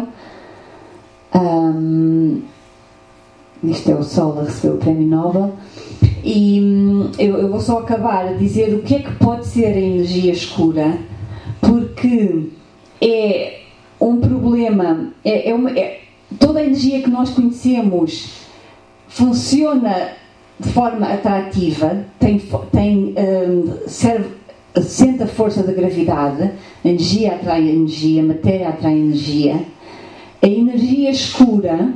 Isto é o Sol a receber o Prémio Nobel. E eu vou só acabar a dizer o que é que pode ser a energia escura, porque é um problema, toda a energia que nós conhecemos funciona de forma atrativa, sente a força da gravidade, a energia atrai energia, a matéria atrai energia. A energia escura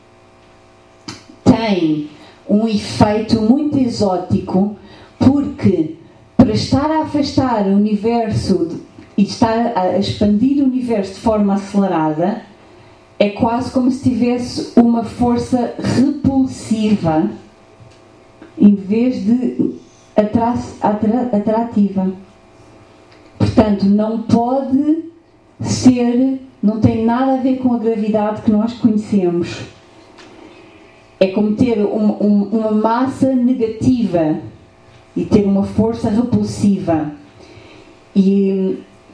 tem um efeito muito exótico, porque para estar a afastar o universo e estar a expandir o universo de forma acelerada, é quase como se tivesse uma força repulsiva em vez de atrativa. Portanto, não pode ser, não tem nada a ver com a gravidade que nós conhecemos. É como ter uma massa negativa e ter uma força repulsiva. E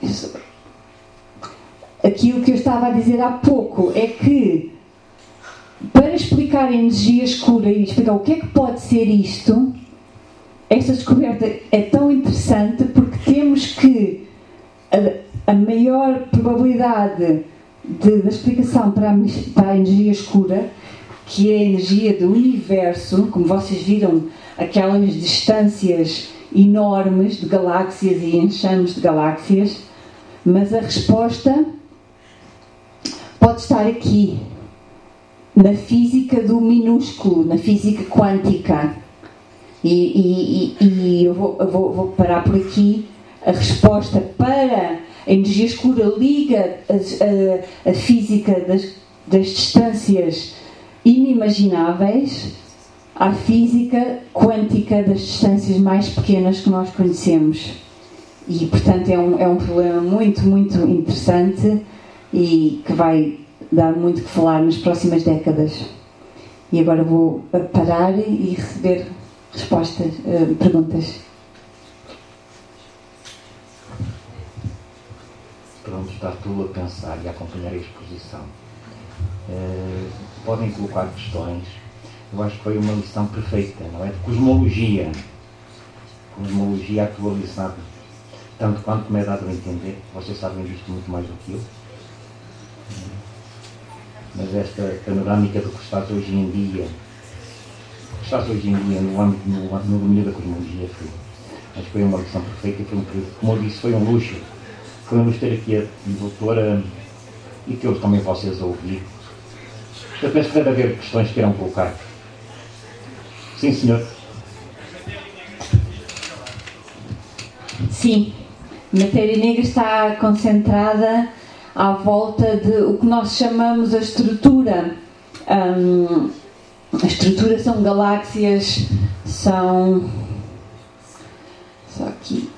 aquilo que eu estava a dizer há pouco é que, para explicar a energia escura e explicar o que é que pode ser isto, esta descoberta é tão interessante, porque temos que a maior probabilidade da explicação para a energia escura, que é a energia do universo, como vocês viram, aquelas distâncias enormes de galáxias e enxames de galáxias, mas a resposta pode estar aqui, na física do minúsculo, na física quântica. E eu vou parar por aqui. A resposta para A energia escura liga a física das distâncias inimagináveis à física quântica das distâncias mais pequenas que nós conhecemos. E, portanto, é um problema muito, muito interessante e que vai dar muito que falar nas próximas décadas. E agora vou parar e receber respostas, perguntas. Pronto, está tu a pensar e a acompanhar a exposição. Podem colocar questões. Eu acho que foi uma lição perfeita, não é? De cosmologia. Cosmologia atualizada. Tanto quanto me é dado a entender. Vocês sabem disto muito mais do que eu. Mas esta panorâmica do que estás hoje em dia, no domínio da cosmologia, acho que foi uma lição perfeita e foi como eu disse, foi um luxo. Foi um luxo ter aqui a doutora e que eu também vocês a ouvir. Eu penso que deve haver questões que queiram colocar. Sim, senhor. Sim. A matéria negra está concentrada à volta de o que nós chamamos a estrutura. A estrutura são galáxias, são... Só aqui.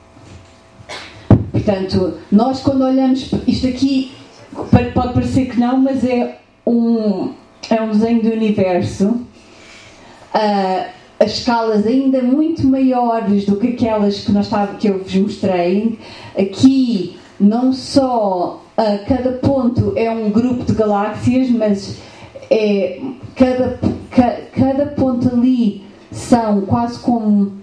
Portanto, nós quando olhamos... Isto aqui pode parecer que não, mas é um desenho do universo. As escalas ainda muito maiores do que aquelas que eu vos mostrei. Aqui, não só cada ponto é um grupo de galáxias, mas cada ponto ali são quase como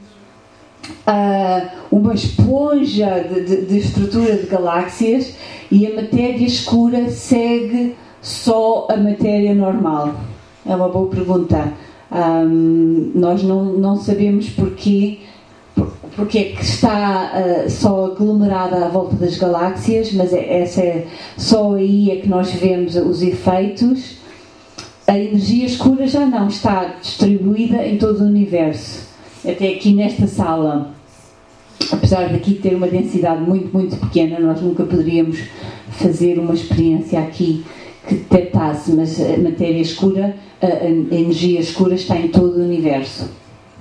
uma esponja de estrutura de galáxias, e a matéria escura segue só a matéria normal. É uma boa pergunta. Nós não sabemos porque é que está só aglomerada à volta das galáxias, mas só aí é que nós vemos os efeitos. A energia escura já não está distribuída em todo o universo. Até aqui nesta sala, apesar daqui ter uma densidade muito, muito pequena, nós nunca poderíamos fazer uma experiência aqui que detectasse, mas a matéria escura, a energia escura está em todo o universo.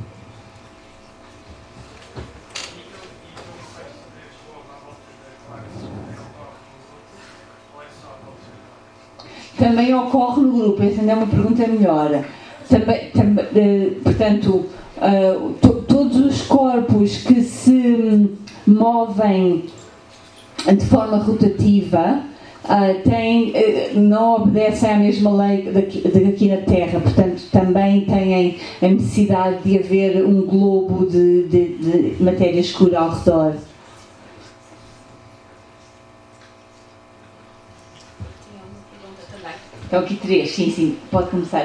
Também ocorre no grupo, essa ainda é uma pergunta melhor. Portanto, todos os corpos que se movem de forma rotativa não obedecem à mesma lei daqui na Terra, portanto também têm a necessidade de haver um globo de matéria escura ao redor. Então aqui 3, sim, pode começar.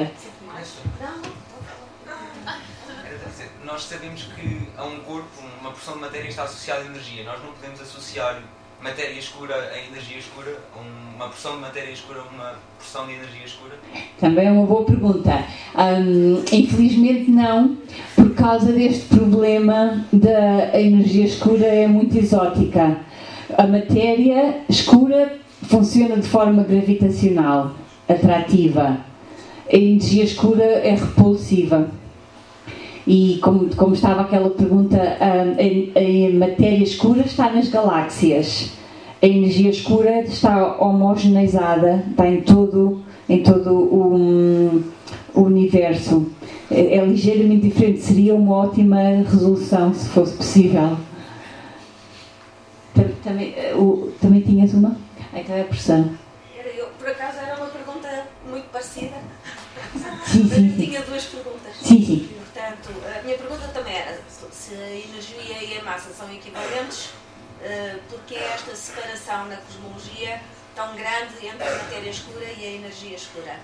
Nós sabemos que a um corpo, uma porção de matéria está associada à energia. Nós não podemos associar matéria escura a energia escura, uma porção de matéria escura a uma porção de energia escura? Também é uma boa pergunta. Infelizmente não, por causa deste problema da energia escura é muito exótica. A matéria escura funciona de forma gravitacional, atrativa. A energia escura é repulsiva. E como estava aquela pergunta, a matéria escura está nas galáxias. A energia escura está homogeneizada, está em todo o universo. É ligeiramente diferente, seria uma ótima resolução se fosse possível. Também tinhas uma? Então é a pressão. Por acaso era uma pergunta muito parecida. Sim. Tinha duas perguntas. Sim. Portanto, a minha pergunta também era se a energia e a massa são equivalentes, porque é esta separação na cosmologia tão grande entre a matéria escura e a energia escura?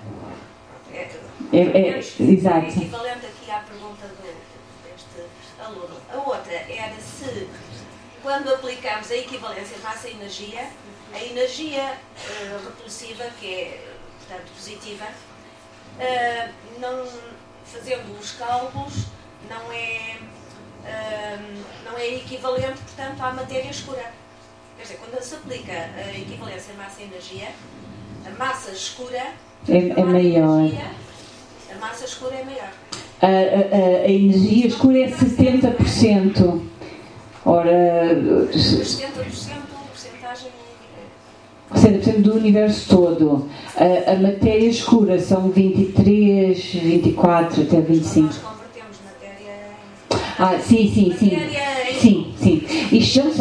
Exato. É equivalente aqui à pergunta deste aluno. A outra era se, quando aplicamos a equivalência massa-energia, a energia repulsiva, que é, portanto, positiva, não, fazendo os cálculos, não é equivalente, portanto, à matéria escura. Quer dizer, quando se aplica a equivalência massa-energia, a massa escura é maior. A massa escura é maior. A energia escura é 70%. Ora, 70% a porcentagem 70% do universo todo. A matéria escura são 23, 24 até 25. nós convertemos matéria em... Sim. Isto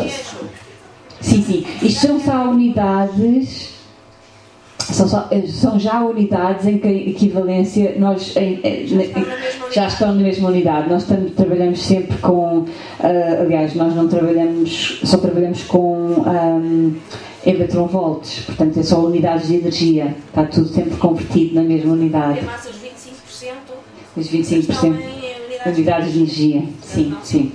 são só unidades. São já unidades em que a equivalência já estão na mesma unidade. Nós trabalhamos sempre com, aliás, nós não trabalhamos, só trabalhamos com electronvolts, portanto é só unidades de energia, está tudo sempre convertido na mesma unidade. Tem massas 25%, Os 25% unidades de energia, sim. Sim,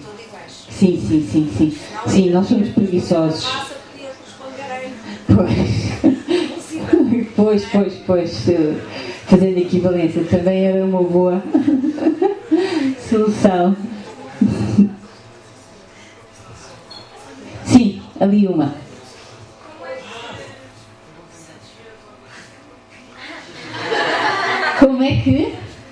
nós somos preguiçosos. Massa podia corresponder a... Pois, fazendo equivalência também era uma boa solução. Sim, ali uma. Como é que?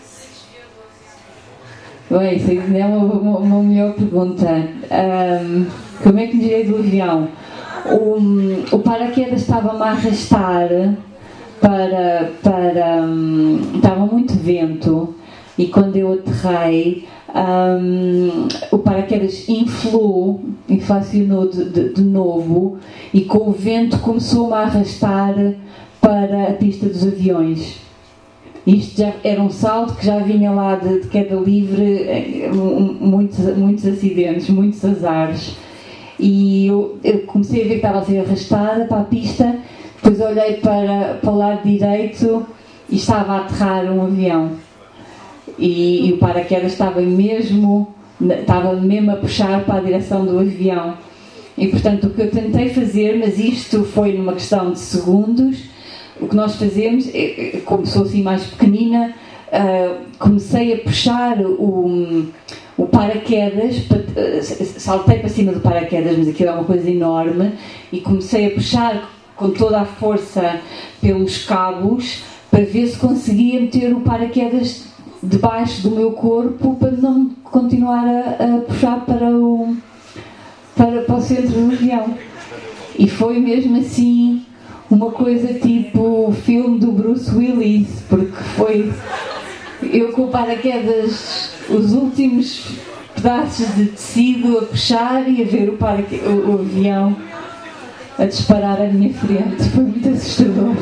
Bem, isso é uma melhor pergunta. Como é que me direi do avião? O paraquedas estava-me a arrastar para estava muito vento e quando eu aterrei o paraquedas inflacionou de novo e com o vento começou-me a arrastar para a pista dos aviões. Isto já era um salto que já vinha lá de queda livre, muitos acidentes, muitos azares. E eu comecei a ver que estava a ser arrastada para a pista, depois olhei para o lado direito e estava a aterrar um avião. E o paraquedas estava mesmo a puxar para a direção do avião. E portanto o que eu tentei fazer, mas isto foi numa questão de segundos, o que nós fazemos, como sou assim mais pequenina, comecei a puxar o paraquedas, saltei para cima do paraquedas, mas aquilo é uma coisa enorme, e comecei a puxar com toda a força pelos cabos para ver se conseguia meter o paraquedas debaixo do meu corpo para não continuar a puxar para o centro do avião. E foi mesmo assim uma coisa tipo o filme do Bruce Willis, porque foi eu com o paraquedas, os últimos pedaços de tecido a puxar e a ver o avião a disparar à minha frente. Foi muito assustador.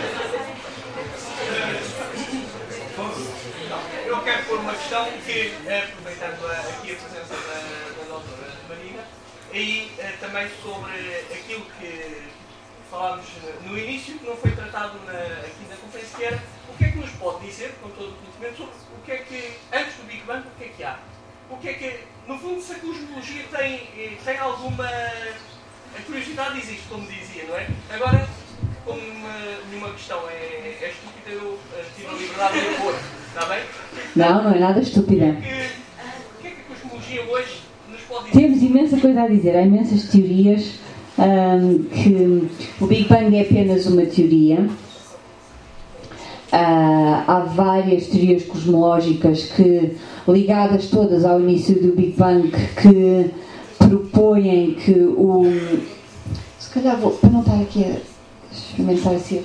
Eu quero pôr uma questão que, aproveitando aqui a presença da doutora Marina, e também sobre aquilo que falámos no início, que não foi tratado aqui na conferência, que era o que é que nos pode dizer, com todo o conhecimento, sobre o que é que, antes do Big Bang, o que é que há? O que é que, no fundo, se a cosmologia tem alguma... A curiosidade existe, como dizia, não é? Agora, como nenhuma questão é estúpida, eu tive a liberdade de pôr, está bem? Não é nada estúpida. O que é que a cosmologia hoje nos pode dizer? Temos imensa coisa a dizer, há imensas teorias, que o Big Bang é apenas uma teoria. Há várias teorias cosmológicas que, ligadas todas ao início do Big Bang, que propõem que o... Se calhar vou, para não estar aqui a experimentar assim.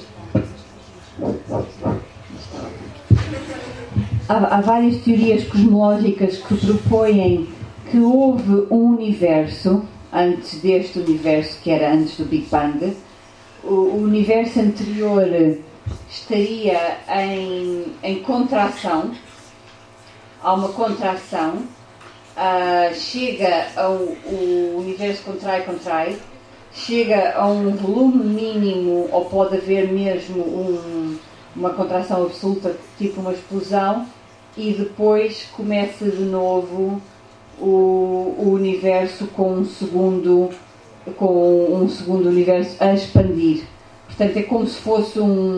Há várias teorias cosmológicas que propõem que houve um universo antes deste universo, que era antes do Big Bang. O universo anterior estaria em contração. Há uma contração. Chega o universo contrai, chega a um volume mínimo, ou pode haver mesmo uma contração absoluta, tipo uma explosão, e depois começa de novo o universo com um segundo universo a expandir. Portanto, é como se fosse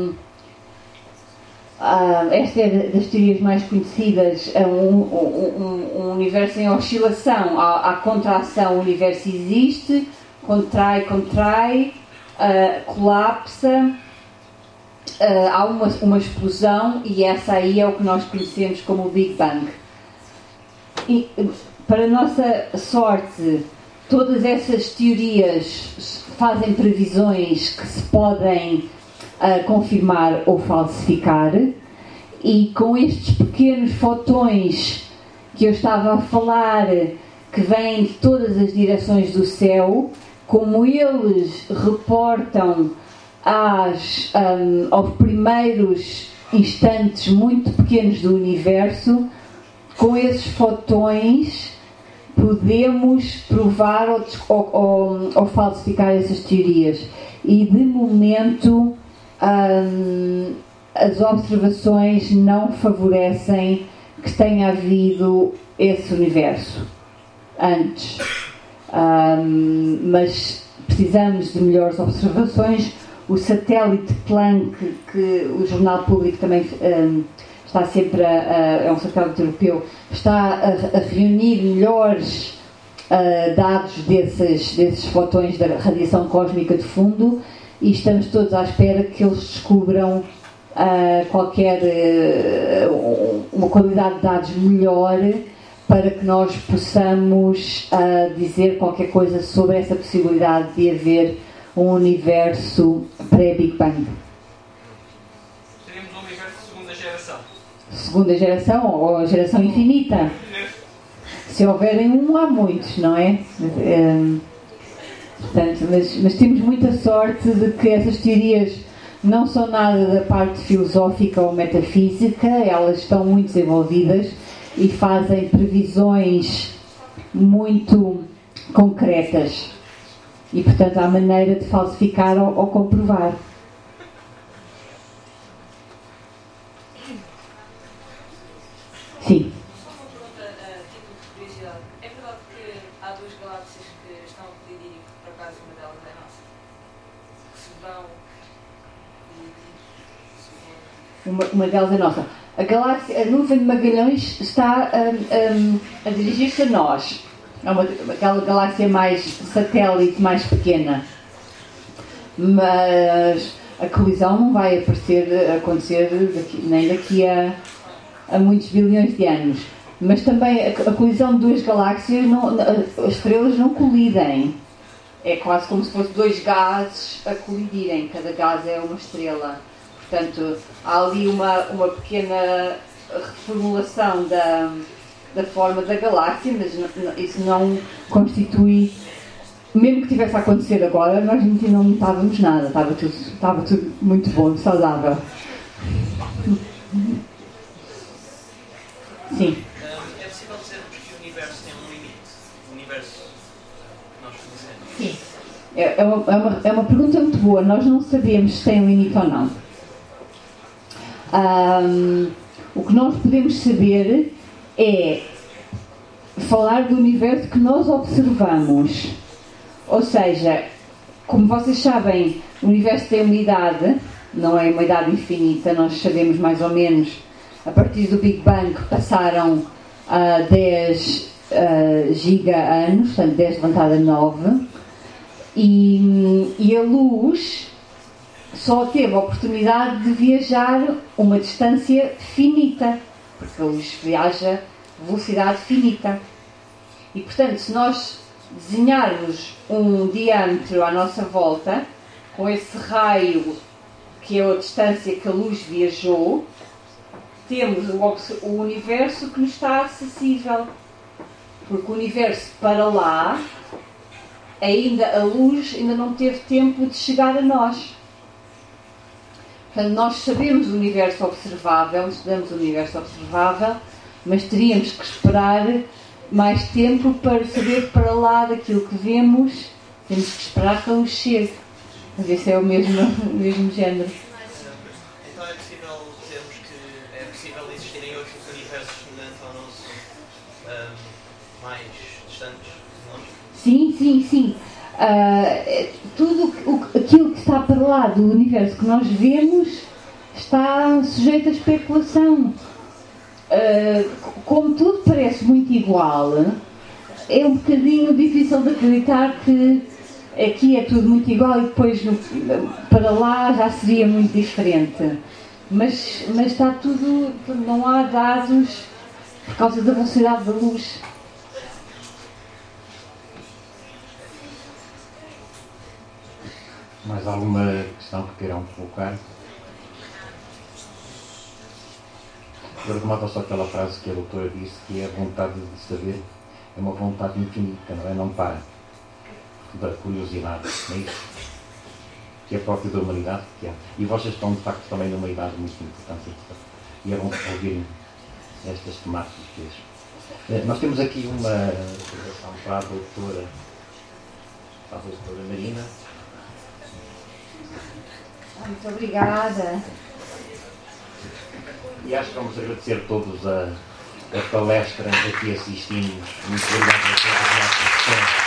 esta é das teorias mais conhecidas, um universo em oscilação. Há contração, o universo existe, contrai, colapsa, há uma explosão, e essa aí é o que nós conhecemos como o Big Bang. E, para nossa sorte, todas essas teorias fazem previsões que se podem confirmar ou falsificar, e com estes pequenos fotões que eu estava a falar, que vêm de todas as direções do céu, como eles reportam aos primeiros instantes muito pequenos do universo, com esses fotões podemos provar ou falsificar essas teorias. E de momento as observações não favorecem que tenha havido esse universo antes. Mas precisamos de melhores observações. O satélite Planck, que o Jornal Público também está sempre é um satélite europeu, está a reunir melhores dados desses fotões da radiação cósmica de fundo, e estamos todos à espera que eles descubram uma qualidade de dados melhor, para que nós possamos dizer qualquer coisa sobre essa possibilidade de haver um universo pré-Big Bang. Teremos um universo de segunda geração. Segunda geração ou a geração infinita? Se houverem um, há muitos, não é? Portanto, mas temos muita sorte de que essas teorias não são nada da parte filosófica ou metafísica, elas estão muito desenvolvidas e fazem previsões muito concretas. E, portanto, há maneira de falsificar ou comprovar. Sim. Só uma pergunta a título de curiosidade. É verdade que há duas galáxias que estão a colidir e que, por acaso, uma delas é nossa? Que se vão colidir? Uma delas é nossa. A nuvem de Magalhães está a dirigir-se a nós. É aquela galáxia mais satélite, mais pequena. Mas a colisão não vai acontecer nem daqui a muitos bilhões de anos. Mas também a colisão de duas galáxias, as estrelas não colidem. É quase como se fossem dois gases a colidirem. Cada gás é uma estrela. Portanto, há ali uma pequena reformulação da forma da galáxia, mas isso não constitui, mesmo que tivesse a acontecer agora, nós não notávamos nada, estava tudo muito bom, saudável. Sim. É possível dizermos que o universo tem um limite? O universo que nós conhecemos? Sim. É uma pergunta muito boa. Nós não sabemos se tem um limite ou não. O que nós podemos saber é falar do universo que nós observamos. Ou seja, como vocês sabem, o universo tem uma idade, não é uma idade infinita. Nós sabemos mais ou menos, a partir do Big Bang passaram 10 giga-anos, portanto 10 levantado a 9, e a luz só teve a oportunidade de viajar uma distância finita, porque a luz viaja a velocidade finita. E, portanto, se nós desenharmos um diâmetro à nossa volta, com esse raio que é a distância que a luz viajou, temos o universo que nos está acessível. Porque o universo para lá, a luz ainda não teve tempo de chegar a nós. Portanto, nós sabemos o universo observável, estudamos o universo observável, mas teríamos que esperar mais tempo para saber para lá daquilo que vemos. Temos que esperar que a luz chegue. Mas esse é o mesmo género. Então é possível dizermos que é possível existirem outros universos semelhantes ao nosso, mais distantes de nós? Sim. Tudo aquilo que está para lá do universo que nós vemos está sujeito a especulação. Como tudo parece muito igual, é um bocadinho difícil de acreditar que aqui é tudo muito igual e depois para lá já seria muito diferente. Mas está tudo, não há dados por causa da velocidade da luz. Mais alguma questão que queiram colocar? Eu retomava só aquela frase que a doutora disse, que é a vontade de saber, é uma vontade infinita, não é? Não para. Da curiosidade, não é isso? Que é próprio da humanidade que há. E vocês estão, de facto, também numa idade muito importante. E é bom ouvirem estas temáticas. Nós temos aqui uma observação para a doutora Marina. Muito obrigada. E acho que vamos agradecer a todos a palestra aqui assistimos. Muito obrigado a todos.